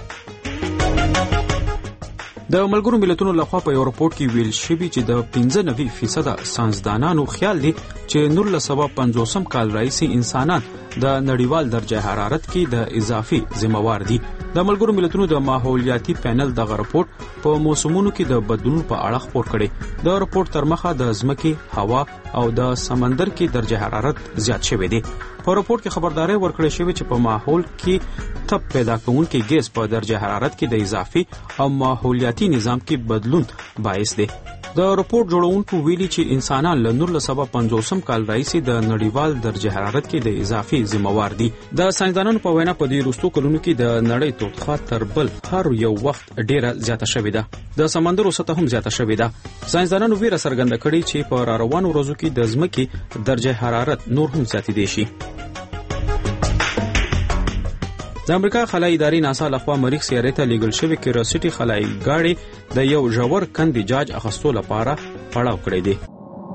د ملګرو ملتونو لخوا په یو راپور کې ویل شوی چې د پنځه نوي فیصد ساينسدانانو خیال دی چې نولس سوه پنځوسم کال راځي انسانان د نړیوال درجه حرارت کې د اضافي ذمہوار دي. د ملګرو ملتونو د ماحولیاتي پینل دغه راپور په موسمونو کې د بدلون په اړه خبر کړي. د راپور تر مخه د ځمکې، هوا او د سمندر کې درجه حرارت زیات شوی دی. په راپور کې خبرداري ورکړې شوې چې په ماحول کې تپ پیدا کوونکي ګیس په درجه حرارت کې د اضافي او ماحولیاتي نظام کې بدلون باعث دی. د راپور جوړونکو ویلي چې انسانان له نولس سوه پنځوسم کال راځي د نړیوال درجه حرارت کې د اضافي ذمہوار دي. د ساينسدانانو په وینا په دې وروستو کلونو کې د نړۍ تودوخه تر بل هر یو وخت ډیره زیاته شوې ده. د سمندرو سطح هم زیاته شوې ده. ساينسدانانو ویره څرګنده کړې چې په را روانو ورځو کې د ځمکې درجه حرارت نور هم زیاتېدای شي. د امریکا خلایي ادارې ناسا لخوا مریخ سیارې ته لیږل شوی کیوریوسټي خلایي ګاډي د یو ژور کندې جاج اخیستو لپاره پړاو کړی دی.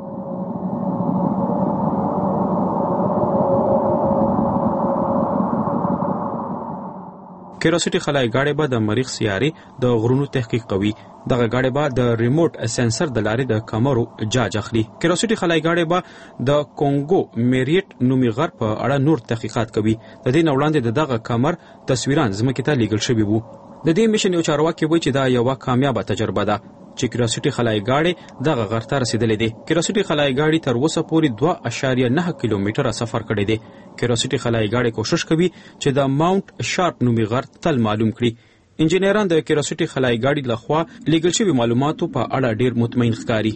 کیوریوسټي خلایي ګاډي به د مریخ سیارې د غرونو تحقیق کوي. دغه ګاډي به د ریموټ سنسر د لارې د کمرو جاج اخلي. کیوریوسټي خلایي ګاډي به د کونګو میریټ نومي غر په اړه نور تحقیقات کوي. د دې نه وړاندې د دغه کمر تصویران ځمکې ته لیږل شوي وو. د دې میشن یو چارواکي وایي چې دا یوه کامیابه تجربه ده چې کیوریوسټي خلایي ګاډي دغه غر ته رسیدلی دی. کیوریوسټي خلایي ګاډي تر اوسه پورې دوه اعشاریه نه کیلومتره سفر کړی دی. کیوریوسټي خلایي ګاډي کوشش کوي چې د ماونټ شارپ نومي غر تل معلوم کړي. انجینران د کیوریوسټي خلایي ګاډي لخوا لیږل شوي معلوماتو په اړه ډیر مطمئن ښکاري.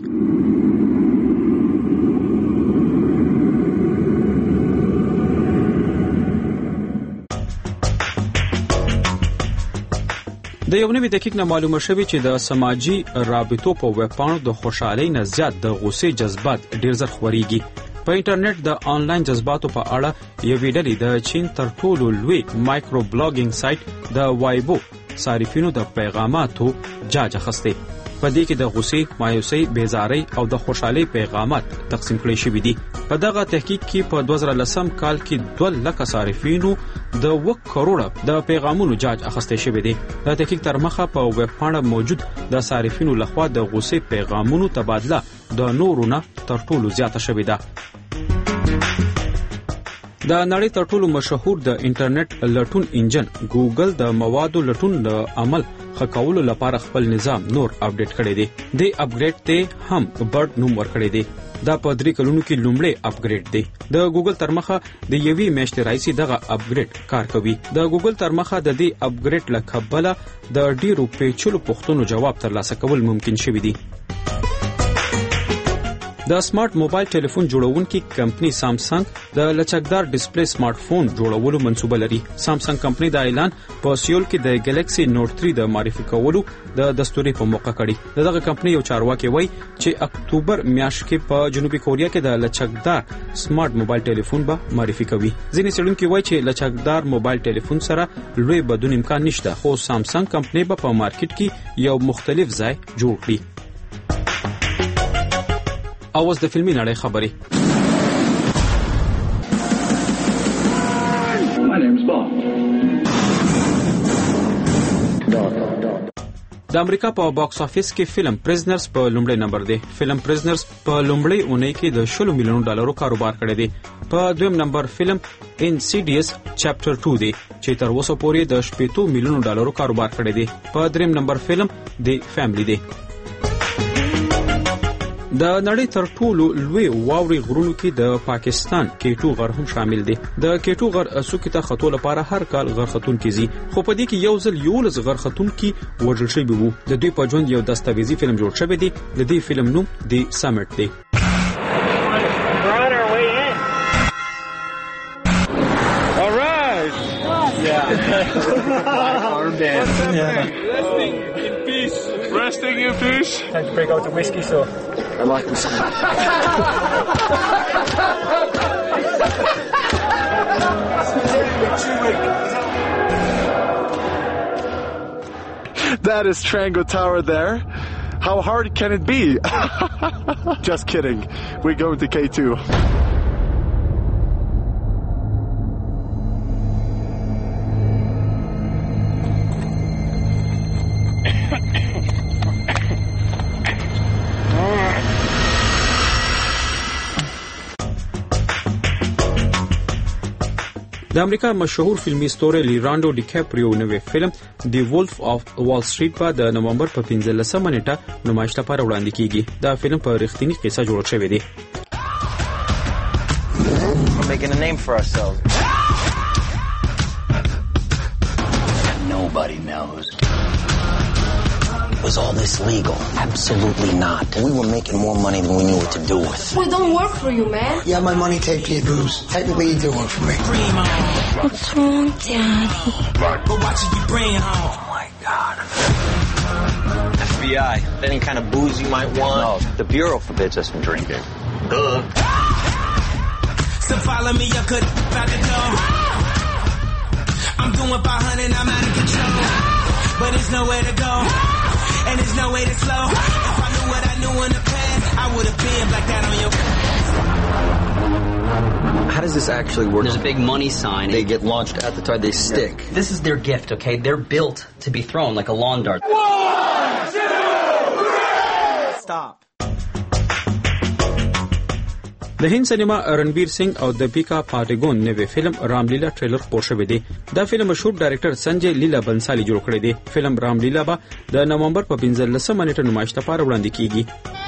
د یو نوي دقیق نه معلومه شوی چې د سماجی رابطو په ویب پاڼو د خوشحالۍ نه زیات د غوسې جذبات ډیر زر خوريږي. په انټرنیټ د آنلاین جذباتو په اړه یوې ډلې د چین تر ټولو لوی مایکرو بلاګینګ سایت د وایبو صارفینو د پیغاماتو جاج اخیستی. په دې کې د غوسې، مایوسۍ، بیزارۍ او د خوشحالۍ پیغامات تقسیم کړي شوي دي. په دغه تحقیق کې په دوه زره لسم کال کې دوه لکه صارفینو د اوه کروړه د پیغامونو جاج اخیستی شوی دی. د تحقیق تر مخه په ویب پاڼه موجود د صارفینو لخوا د غوسې پیغامونو تبادله د نورو نه تر ټولو زیاته شوې ده. د نړۍ تر ټولو مشهور د انټرنیټ لټون انجن ګوګل د موادو لټون له عمل خکولو لپاره خپل نظام نور اپډیټ کړی دی. د اپګریډ ته هم برډ نوم ورکړی دی. دا په درې کلونو کې لومړی اپګریډ دی. د ګوګل تر مخه د یوې میاشتې راځي دغه اپګریډ کار کوي. د ګوګل تر مخه د دې اپګریډ له کبله د ډیرو پیچلو پوښتنو جواب ترلاسه کول ممکن شوی دی. د سمارټ موبایل ټلیفون جوړونکي کمپنی سامسنګ د لچکدار ډیسپلی سمارټ فون جوړولو منصوبه لري. سامسنګ کمپنی دا اعلان په سیول کې د ګلیکسي نوٹ تھری د معرفي کولو د دستوري په موقع کړی. دغه کمپنی یو چارواکي وایي چې اکتوبر میاشت کې په جنوبي کوریا کې د لچکدار سمارټ موبایل ټلیفون به معرفي کوي. ځینې څېړونکي وایي چې لچکدار موبایل ټلیفون سره لوی بدلون امکان نشته، خو سامسنګ کمپنی به په مارکیټ کې یو مختلف ځای جوړ کړي. اوس د فلمي نړۍ خبرې. د امریکا په باکس افیس کې فلم پریزنرز په لومړی نمبر دی. فلم پریزنرز په لومړی اونۍ کې د شلو میلیونو ډالرو کاروبار کړی دی. په دویم نمبر فلم انسیډیس چپټر ټو دی چې تر اوسه پورې د شپږ میلیونو ډالرو کاروبار کړی دی. په دریم نمبر فلم دی فیملی دی. د نړۍ تر ټولو لوی واوري غرونو کې د پاکستان کېټو غر هم شامل دی. د کېټو غر څوکې ته خطو لپاره هر کال غر ختون کیږي، خو په دې کې یو ځل یولس غر ختون کې وژل شوي وو. د دوی په ژوند یو دستاویزي فلم جوړ شوی دی. د دې فلم نوم دی سمټ دی. Resting in peace. Time to break out the whiskey, so. I like whiskey. That is Trango Tower there. How hard can it be? Just kidding. We're going to K two. د امریکا مشهور فلمي ستوری لیرانډو ډیکاپریو نوې فلم دی وولف اف وال سټریټ په د نومبر په پنځلسمه نیټه نمایش لپاره وړاندې کیږي. دا فلم په رښتینی قصه جوړ شوی دی. We're making a name for ourselves. Nobody knows. Was all this legal? Absolutely not. We were making more money than we knew what to do with. We don't work for you, man. You have my money taped to your boobs. Technically, you do work for me. What's wrong, Daddy? But watching you bring home. Oh, my God. F B I. Any kind of booze you might want? No, the Bureau forbids us from drinking. Duh. So follow me, I could find the door. I'm doing five hundred, I'm out of control. But there's nowhere to go, and there's no way to slow. If I knew what I knew in the past, I would have been like that on your past. How does this actually work? There's a big money sign. They get launched at the time they stick. This is their gift, okay? They're built to be thrown like a lawn dart. One, two, three! Stop. د هند سینما رنویر سنگ او دپیکا پاډیګون نوې فلم راملیلا ټریلر خپور شوی دی. دا فلم مشهور ډایرکټر سنجي لیلا بنسالي جوړ کړی دی. فلم راملیلا به د نومبر په پنځلسمه نیټه نمایش لپاره وړاندې کیږي.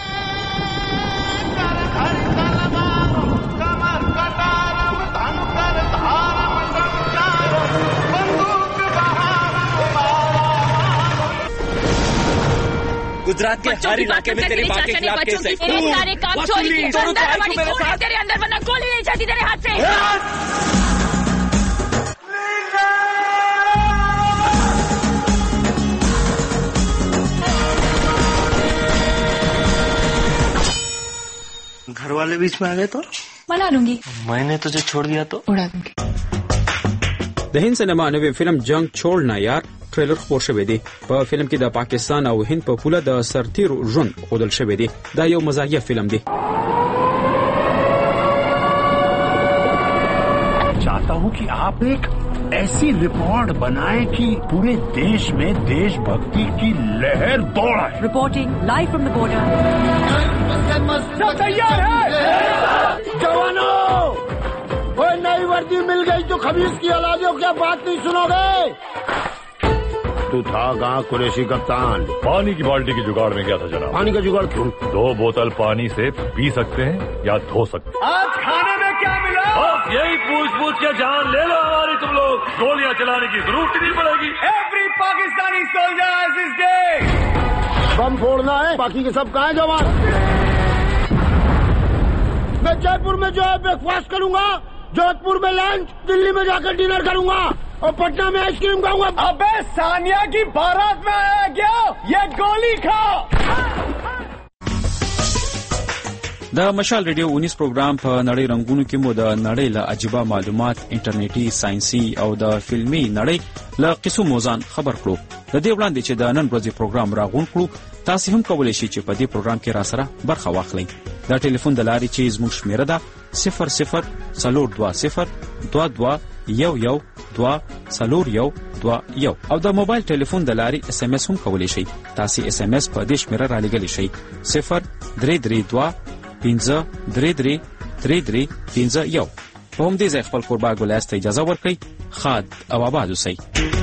गुजरात के हर इलाके में तेरे बाप के खिलाफ केस है। तेरे सारे काम चोरी के अंदर हमारी खून है तेरे अंदर, वरना गोली नहीं जाती तेरे हाथ से। घर वाले बीच में आ गए तो मना लूंगी। मैंने तुझे छोड़ दिया तो उड़ा दूंगी। د هند سینما نوې فلم جنگ چھوڑ نه یار ټریلر خپور شوی دی. په فلم کې د پاکستان او هند په پوله د سرتیرو ژوند ښودل شوی دی. دا یو مزاحیه فلم دی. चाहता हूं कि आप एक ऐसी रिपोर्ट बनाएं कि पूरे देश में देशभक्ति की लहर दौड़ाए। Reporting live from the border. तैयार है जवानों? कोई नई वर्दी मिल गई तो खबीज की औलादियों क्या बात नहीं सुनोगे? तू था कहाँ कुरैशी कप्तान? पानी की बाल्टी की जुगाड़ में गया था जनाब। पानी का जुगाड़ क्यों? दो बोतल पानी से पी सकते हैं या धो सकते हैं। आज खाने में क्या मिला? यही पूछ पूछ के जान ले लो हमारी तुम लोग। गोलियां चलाने की जरूरत नहीं पड़ेगी। Every Pakistani soldier has his day. Bomb फोड़ना है, बाकी के सब कहाँ हैं जवान? मैं जयपुर में जो है ब्रेकफास्ट करूंगा, जोधपुर में लंच, दिल्ली में जाकर डिनर करूंगा और पटना में आइसक्रीम खाऊंगा। अबे सानिया की बारात में आया क्या? ये गोली खा। د مشال ریډیو اونیس پروګرام په نړۍ رنگونو کې مو د نړۍ له عجیبه معلومات انټرنیټي ساينسي او د فلمي نړۍ له قصو موزان خبر کړو. د دې وړاندې چې د نن ورځې پروګرام راغون کړو، تاسو هم کولای شئ چې په دې پروګرام کې را سره برخه واخلئ. دا ټلیفون د لارې چې زموږ شمیره ده صفر صفر څلور دوه صفر دوه دوه یو یو دوه څلور یو دوه یو او د موبایل ټلیفون د لارې اس ام اس هم کولای شئ. تاسو اس ام اس په دې شمیره را لګلی شئ صفر درې درې دوه پنځه درې درې درې درې پنځه یو. په همدې ځای خپل کوربه ګولایست ته اجازه ورکړئ. ښاد او آباد اوسئ.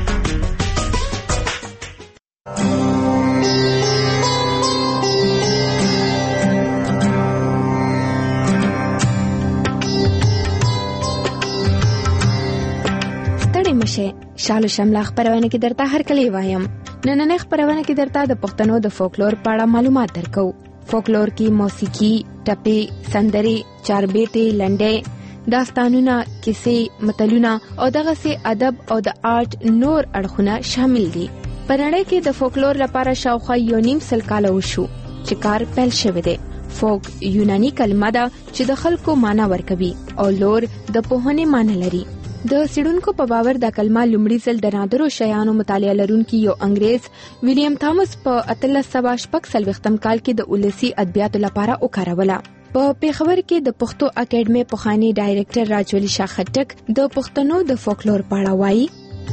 شالو شمله خبرونه کې درته هر کلی وایم. نننې خبرونه کې درته د پښتنو د فولکلور په اړه معلومات درکو. فولکلور کې موسیقي، ټپې، سندرې، چاربېټې، لنډې، داستانونه، کیسې، متلونه او دغه سي ادب او د آرټ نور اړخونه شامل دي. په نړۍ کې د فولکلور لپاره شاوخوا یو نیم سل کاله وشو چې کار پیل شوی دی. فوک یونانی کلمه ده چې د خلکو معنی ورکوي او لور د پوهنې معنی لري. د سیډونکو په باور د کلمه لومړي ځل د نادرو شیانو مطالعه لرونکي یو انګريز ویلیام تامس په اتلس سوه شپږ څلوېښتم کال کې د ولسي ادبیاتو لپاره وکاروله. په پیښور کې د پښتو اکیډمي پخوانی ډایریکټر راجولي شاه خټک د پښتنو د فولکلور په اړه وایي.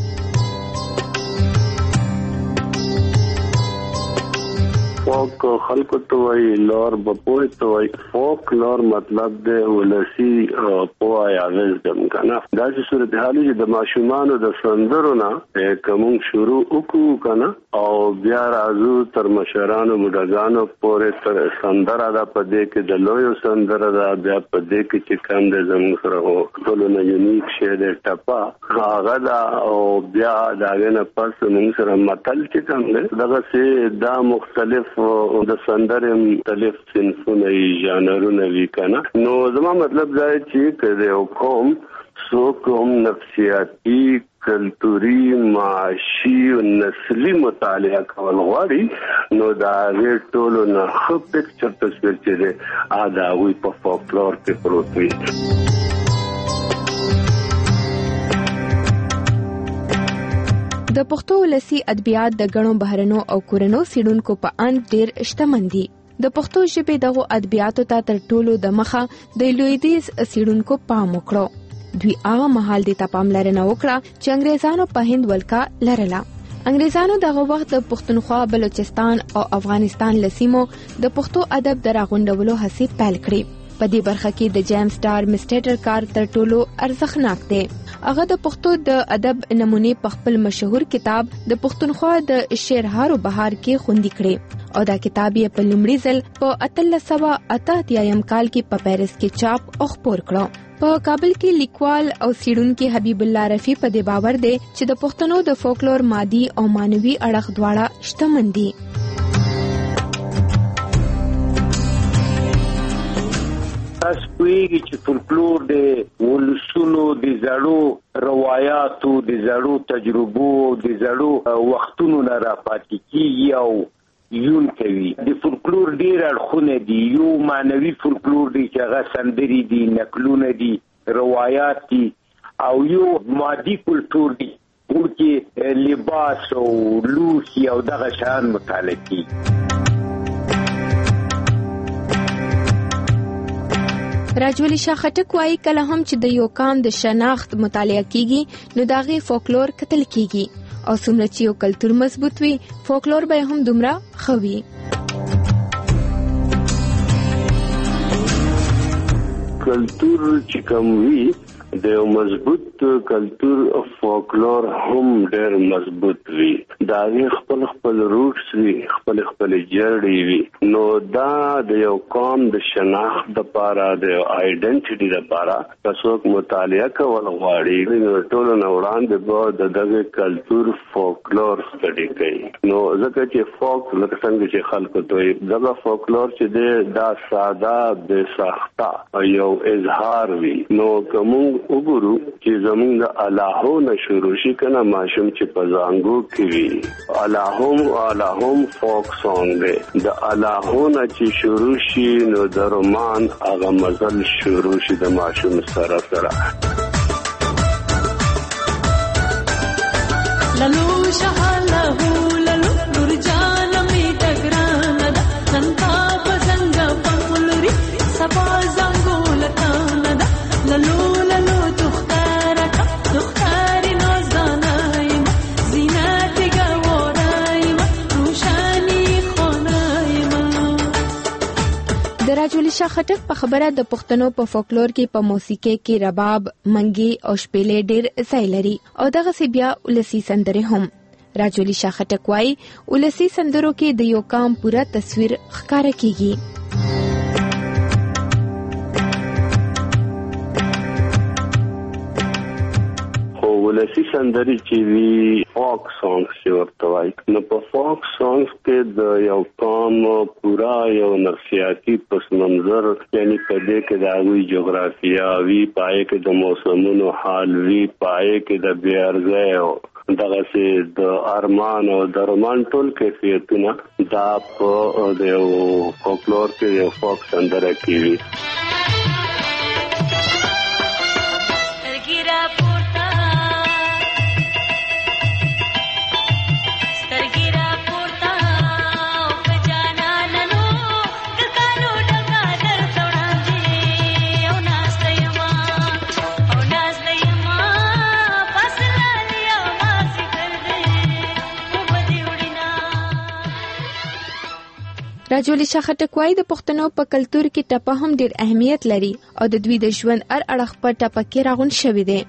فوک خلکو ته وایي، لور به پوهې ته وایي. فوک لور مطلب دی ولسي پوهه یا وزډم که نه. داسې صورتحال چې د ماشومانو د سندرو نه که موږ شروع وکړو که نه او بیا راځو تر مشرانو بوډاګانو پورې تر سندره ده، په دې کې د لویو سندره ده، بیا په دې کې چې کم دی زموږ سره ټولو نه یونیک شی دی ټپه هغه ده، او بیا د هغې نه پس موږ سره متل چې کم دی دغسې دا مختلف د سندرې مختلف صنفونه وي، ژانرونه وي که نه. نو زما مطلب دا چې که د یو قوم څوک هم نفسیاتي، کلتوري، معاشي او نسلي مطالعه کول غواړي، نو د هغې ټولو نه ښه پکچر تصویر چې دی هغه د هغوی په فولکلور کې پروت وي. د پښتو ولسی ادبیات د غنو بهرنو او کورنو سیډونکو په ان ډیر شتمن دي. د پښتو ژبې دغه ادبیاتو ته تر ټولو د مخه د لویدیز سیډونکو پام وکړو. دوی هغه مهال د پاملرنه وکړه چې انګریزانو په هند ولکا لرله. انګریزانو دغه وخت د پښتونخوا، بلوچستان او افغانستان لسیمو د پښتو ادب د راغونډولو هڅې پیل کړې. په دې برخه کې د جیمز سټار مسټیټر کار تر ټولو ارزښتناک دی. هغه د پښتو د ادب نمونې په خپل مشهور کتاب د پښتونخوا د شعرهارو بهار کې خوندي کړې او دا کتاب یې په لومړي ځل په اتلس سوه اته اتیایم کال کې په پیرس کې چاپ او خپور کړو. په کابل کې لیکوال او سیډونکو حبیب الله رفیع په دې باور دی چې د پښتنو د فولکلور مادي او مانوي اړخ دواړه شتمن دي. تاسو پوهیږئ چې فولکلور د ولسونو د زړو روایاتو، د زړو تجربو، د زړو وختونو نه راپاتې کیږي او یون کوي. د فولکلور ډیر اړخونه دي. یو معنوي فولکلور دی چې هغه سندري دي، نقلونه دي، روایات دي، او یو مادي کلتور دی چې لباس او لوښي او دغه شیان مطالعه کیږي. راجولی شاه خټک وایي کله هم چې د یو قام د شناخت مطالعه کیږي نو داغه فولکلور کتل کیږي او څومره چې یو کلتور مضبوط وي فولکلور به هم دومره خوي. کلتور چې کوم وي د یو مضبوط کلتور او فولکلور هم ډېر مضبوط وي. دا خپل خپل روټس وي، خپل خپل جړې وي. نو دا د یو قوم د شناخت لپاره، د آیډنټیټي لپاره څوک مطالعه کول غواړي نو ټول نه وړاندې به د دغه کلتور فولکلور سټډي کوي. نو ځکه چې فولک لکه څنګه چې خلکو ته دغه فولکلور چې دی دا ساده د ساخته یو اظهار وي. نو کوم وګورو چې زمونږ د الہو نه شروع شي کنه ماشوم چې په زانګو کې وي الہوم الہوم فوک سونګ دی. د الہو نه چې شروع شي نو د رومان هغه مزل شروع شي د ماشوم سره سره. لالو شهلهو لالو نورجان می تګران د سنتا پسنګ پملري سپا زنګو لتان د لالو راجولی شاه خټک په خبره د پښتنو په فولکلور کې په موسیقي کې رباب، منګي او شپېلې ډېر ځای لري او دغه سی بیا ولسی سندرې هم. راجولی شاه خټک وايي ولسی سندرو کې د یو قام پورا تصویر ښکاره کیږي. ولسی سندري چې وی فوک سانګز چې ورته وایي. نو په فوک سانګز کې د یو قوم پورا یو نفسیاتي پس منظر یعنی په دې کې د هغوی جغرافیا وی، پای کې د موسمونو حال وی، پای کې د بیارځای او دغه سي د ارمان او د رومان ټول کیفیتونه دا په د یو فولکلور کې یو فوک سندره کې وی. راجولی شاه خټک وايي د پښتنو په کلتور کې ټپه هم ډېر اهمیت لري او د دوی د ژوند هر اړخ په ټپه کې راغون شوی دی.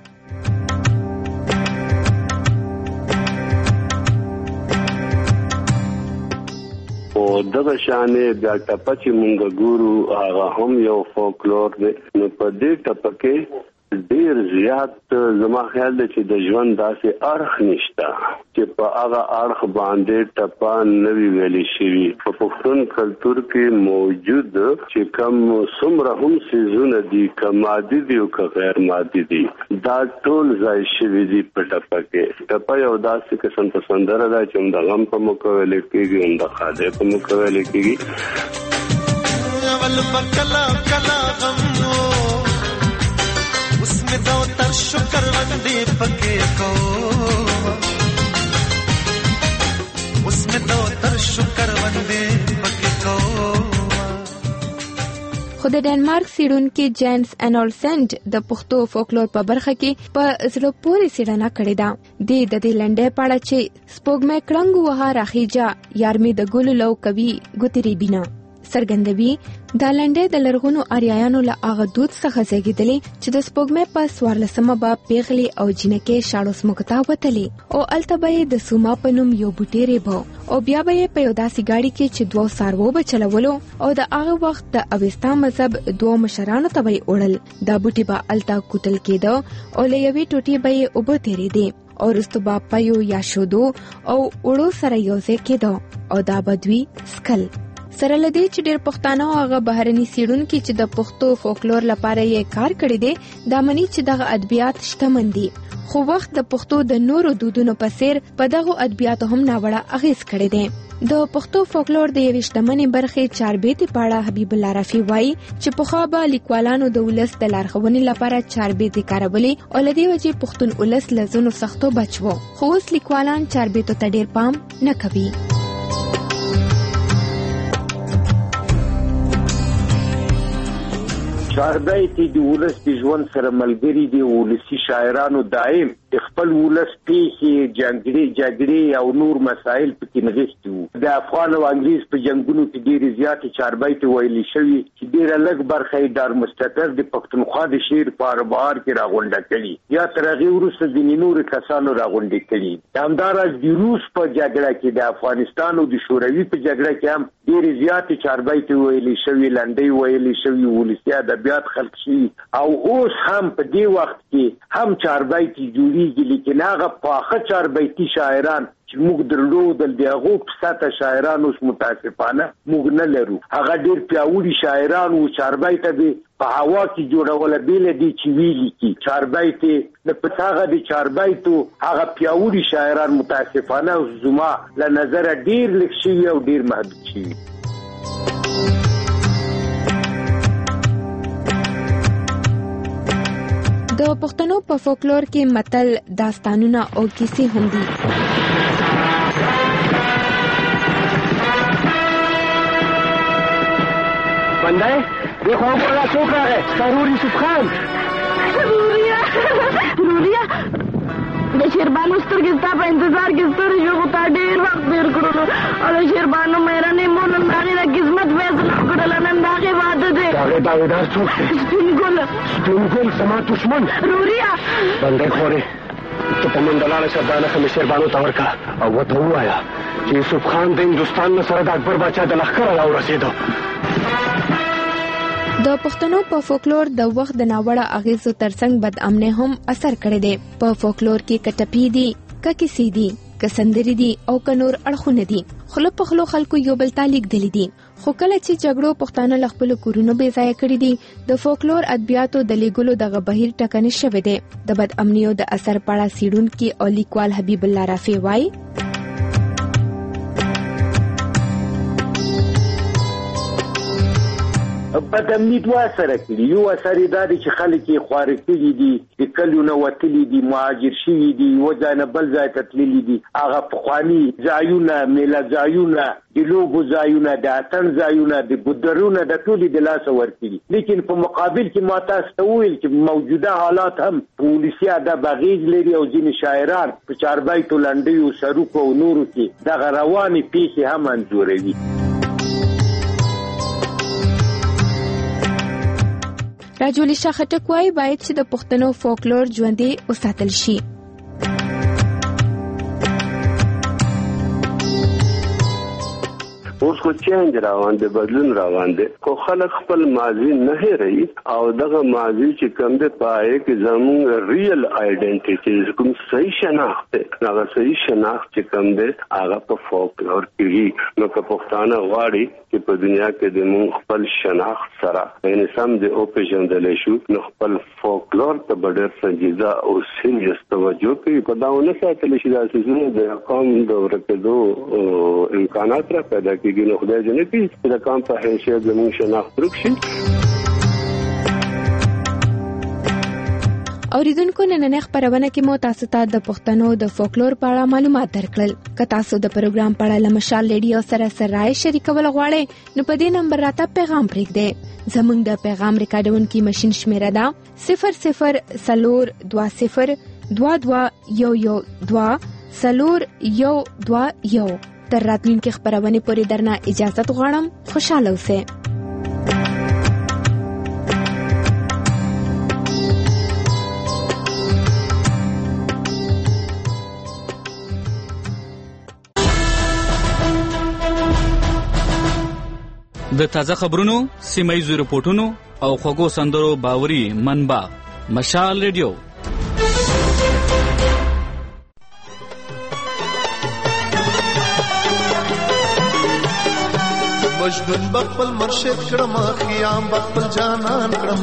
او دغه شانې د ټپه چې مونږ ګورو هغه هم یو فولکلور دی. نو په دې ټپه کې ډیر زیات زما خیال دی چې د ژوند داسې اړخ نشته چې په هغه اړخ باندې ټپه نوي ویلې شوي. په پښتون کلتور کې موجود چې کم څومره هم څیزونه دي، که مادي دي او که غیر مادي دي، دا ټول ځای شوي دي په ټپه کې. ټپه یو داسې قسم ته سندره ده چې هم د غم په موقع ویلې کېږي، هم د ښادۍ په موقع ویلې کېږي. اول بکلا کلا غم उसमें दो तर शुक्र वंदे पके को इसमें तो तर शुक्र बंदे पके को خو د ډنمارک سیډونکو جینس انولسند د پښتو فولکلور په برخه کې په زړه پورې سیډنه کړې ده. د د دې لنډې پاړه چې سپوږمۍ کړنګ وها راخیجا یارمي د ګل لو کوي ګوتری بنا سرګندوي دا لنډې د لرغونو اریایانو له هغه دود څخه زیږیدلې چې د سپوږمۍ په سوارلسمه با پیغلي او جنکې شاړو سمګتا وتلې او التبې د سوما په نوم یو بوټي ریبو او بیا به په یو داسې گاډي کې چې دوه سارو به چلولو او د هغه وخت د اوستا مذهب دوه مشرانو ته وي اورل دا بوټي به التا کوتل کېدو او لېوي ټوټي به اوبه تیرې دي او رستو با پيو یا شودو او وړو سره یوځای کېدو او دا بدوي سکل سره لدی چې ډېر پښتانه هغه بهرني سیډونکو چې د پښتو فولکلور لپاره یې کار کړی دی دا مني چې دغه ادبیات شتمن دي خو وخت د پښتو د نورو دودونو په څیر په دغه ادبیاتو هم ناوړه اغیز کړی دی. د پښتو فولکلور د یوې شتمنې برخې چاربیتې پاړه حبیب الله رفیع وایي چې پخوا به لیکوالانو د ولس د لارښوونې لپاره چاربیتې کارولې او له دې وجې پښتون ولس له ځینو سختو بچ و خو اوس لیکوالان چاربیتو ته ډېر پام نه کوي. چاربیتې د ولس د ژوند سره ملګري دي. ولسي شاعرانو دائم خپل ولس پیښې جنگړې جګړې او نور مسایل پکې نغښتي وو. د افغان او انګریز په جنگونو کې ډېرې زیاتې چاربیتې ویلې شوي چې ډېره لږ برخه یې دار مستقر د پښتونخوا د شعر په اړبار کې راغونډه کړي یا تر هغې وروسته ځینې نورو کسانو راغونډې کړي. همداراز د روس په جګړه کې د افغانستان او د شوروي په جګړه کې هم ډېرې زیاتې چاربیتې ویلې شوي لنډۍ ویلې شوي ولسي ادبیات خلق شي او اوس هم په دې وخت کې هم چاربیتې جوړي لیکن هغه پاخه چاربیتي شاعران چې موږ درلودل د هغو په سطحه شاعران اوس متاسفانه موږ نه لرو. هغه ډېر پیاوړي شاعران و چاربیته به په هوا کې جوړوله بیله دي چې ویلي کی چاربیته نه په هغه د چاربیتو هغه پیاوړي شاعران متاسفانه زما له نظره ډېر لږ شوي او ډېر محدود شوي. د پښتنو په فولکلور کې متل داستانونه او کیسې هم دي. بندای دیکھو بڑا څوک راغی ضرور یوسف خان روریا روریا د شیربانو سترګې ستا په انتظار کې ستوري شو خو تا ډېر وخت تېر کړلو او د شیربانو مېرمنې مو نن د هغې د قسمت فیصله وکړله نن د هغې واده دی. د هغې دعویدار څوک دی؟ سپین ګل سپین ګل زما دښمن روریا بندۍ خورې ته په منډه لاړه شه دا نښه مې شیربانو ته ورکړه او ورته ووایه چې یوسف خان د هندوستان نه سره د اکبر باچا د لښکره راورسېده. د پښتنو په فولکلور د وخت د ناوړه اغیزو ترڅنګ بد امنه هم اثر کړی دی. په فولکلور کې کټپی دي ککسی دي کسندري دي او کنور اړخونه دي خلک په خلو خلکو یو بل تعلق دي دي خو کله چې جګړو پښتانه خپل کورونو بې ځای کړی دي د فولکلور ادبیاتو د لیګلو دغه بهیر ټکنې شوه دي. د بد امنیو د اثر پاړه سیډونکو او لیکوال حبیب الله رفیع وایي بد امني دوه اثر کړي. یو اثر دا دی چې خلک یې خواره کړي دي د کلیو نه وتلي دي مهاجر شوي دي یو ځای نه بل ځای ته تللي دي. هغه پخواني ځایونه میله ځایونه د لوبو ځایونه د اتڼ ځایونه د ګودرونه د ټولې د لاسه ورکړي. لیکن په مقابل کې ما تاسو ته وویل چې موجوده حالات هم په ولسي ادب اغېز لري او ځینې شاعران په چاربیتو لنډیو سروکو او نورو کې دغه روانې پیښې هم انځوروي. راجولی شاه خټک وايي باید چې د پښتنو فولکلور ژوندۍ وساتل شي. اوس خو چینج روان دی بدلون روان دی خو خلک خپل ماضي نه هېروي او دغه ماضي چې کوم دی پای کې زموږ ریل آیډنټیټي کوم صحیح شناخت دی هغه صحیح شناخت چې کوم دی هغه په فولکلور کې نو که پښتانه غواړي چې په دنیا کې د موږ خپل شناخت سره یعنې سم د او پیژندلی شو نو خپل فولکلور ته به ډېر سنجیده او سیریس توجه کوي. په دا ونه ساتلی شي دا څیزونه د قوم د ورکېدو امکانات را پیدا کېږي نو خدای دې نه کړي چې د قوم په حیثیت زموږ شناخت ورک شي. اوریدونکو نننې خبرونه کې مو تاسو ته د پښتنو د فولکلور په اړه معلومات درکړل. که تاسو د پروګرام په اړه لمشال ریډیو سره سره شریکول غواړئ نو په دې نمبر راته پیغام پرېږدئ. زموږ د پیغام ریکارډونکي ماشين شمیره ده صفر صفر سلور دوا صفر دوا دوا یو یو دوا سلور یو دوا یو. تر راتلونکي خبرونه پورې درنه اجازه غواړم. خوشاله اوسئ. د تازه خبرونو، سیمایي رپورټونو او خوږو سندرو باوري منبع مشال ریډیو. مجنون بخپل مرشد کړم خیام بخپل جانان کړم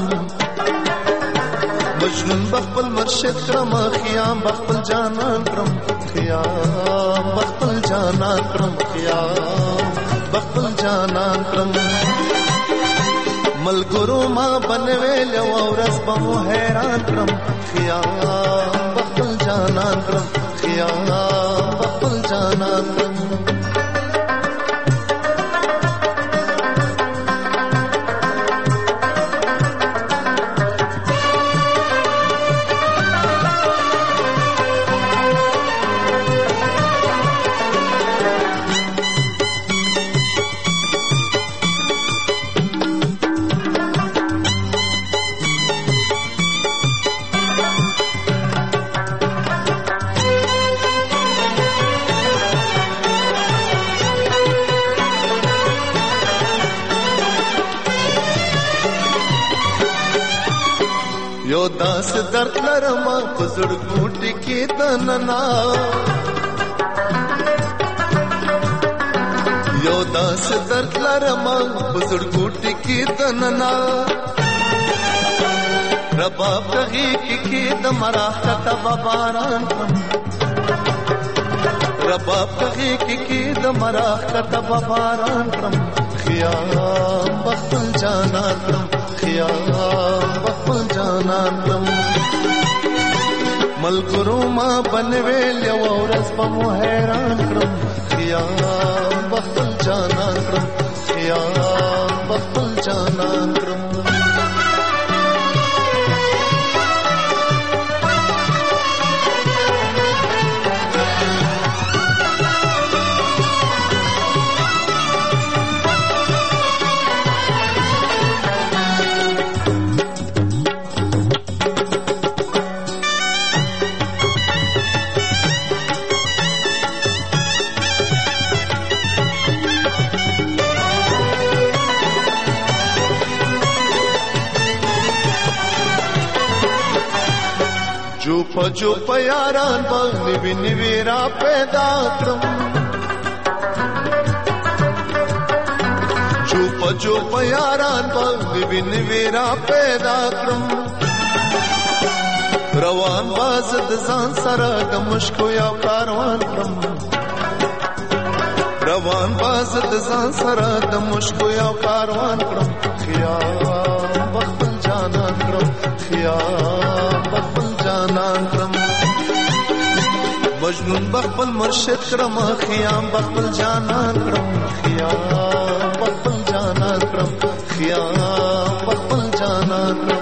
مجنون بخپل مرشد کړم خیام بخپل جانان کړم خیام بخپل جانان کړم خیام بخپل جانان کړم ملګرو ما بنویل او ورځ به مو حیران کړم خیام بخپل جانان کړم خیام بخپل جانان کړم داس درد لرما پزړ ګوټی کې دننا یو داس درد لرما پزړ ګوټی کې دننا رباب کږي کې د مراحت باران رباب کږي کې د مراحت باران خیام بخل جانا خیام بخل جانا ملګرو ما بنویل یو ورځ په مو حیران کړم خیام بخل جانا خیام بخل جانا کړم جو پیاران باندې ویني ویرا پیدا کړم جو پجو پیاران باندې ویني ویرا پیدا کړم روان باز د ځان سره د مشکو یو کاروان کړم روان باز د ځان سره د مشکو یو کاروان کړم خیام بخل جانا کړم خیام بخل جانا کړم مجنون بخپل مرشد کړم خیام بخپل جانا کړم خیام بخپل جانا کړم خیام بخپل جانا کړم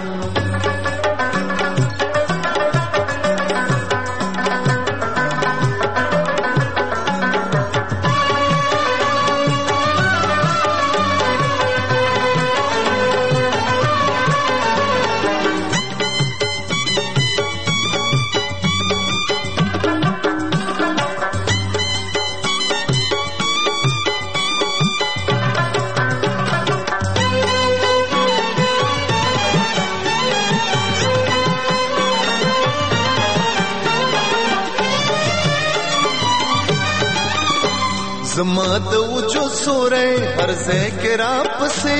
زما د وجود سورې هر ذکر اپسه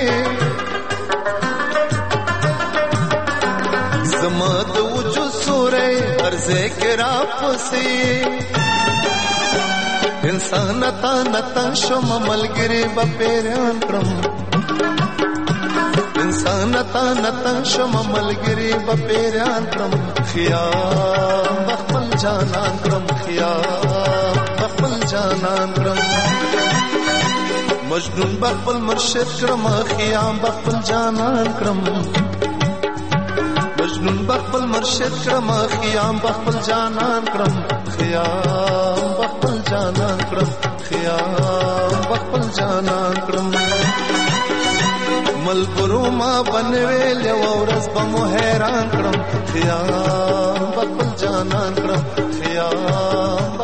زما د وجود سورې هر ذکر اپسه انسان تا نتا شوم ملګری په پیران کړم انسان تا نتا شم ملګری به پیران کړم خیام بخل جانان کړم خیام بخل جانان کړم مجنون بخل مرشد کړم خیام بخل جانان کړم مجنون بخل مرشد کړم خیام بخل جانان کړم خیام بخل جانان کړم خیام بخل جانان کړم ملګرو ما بنویل یو ورځ به مو حیران کړم خیام بخل جانان کړم خیام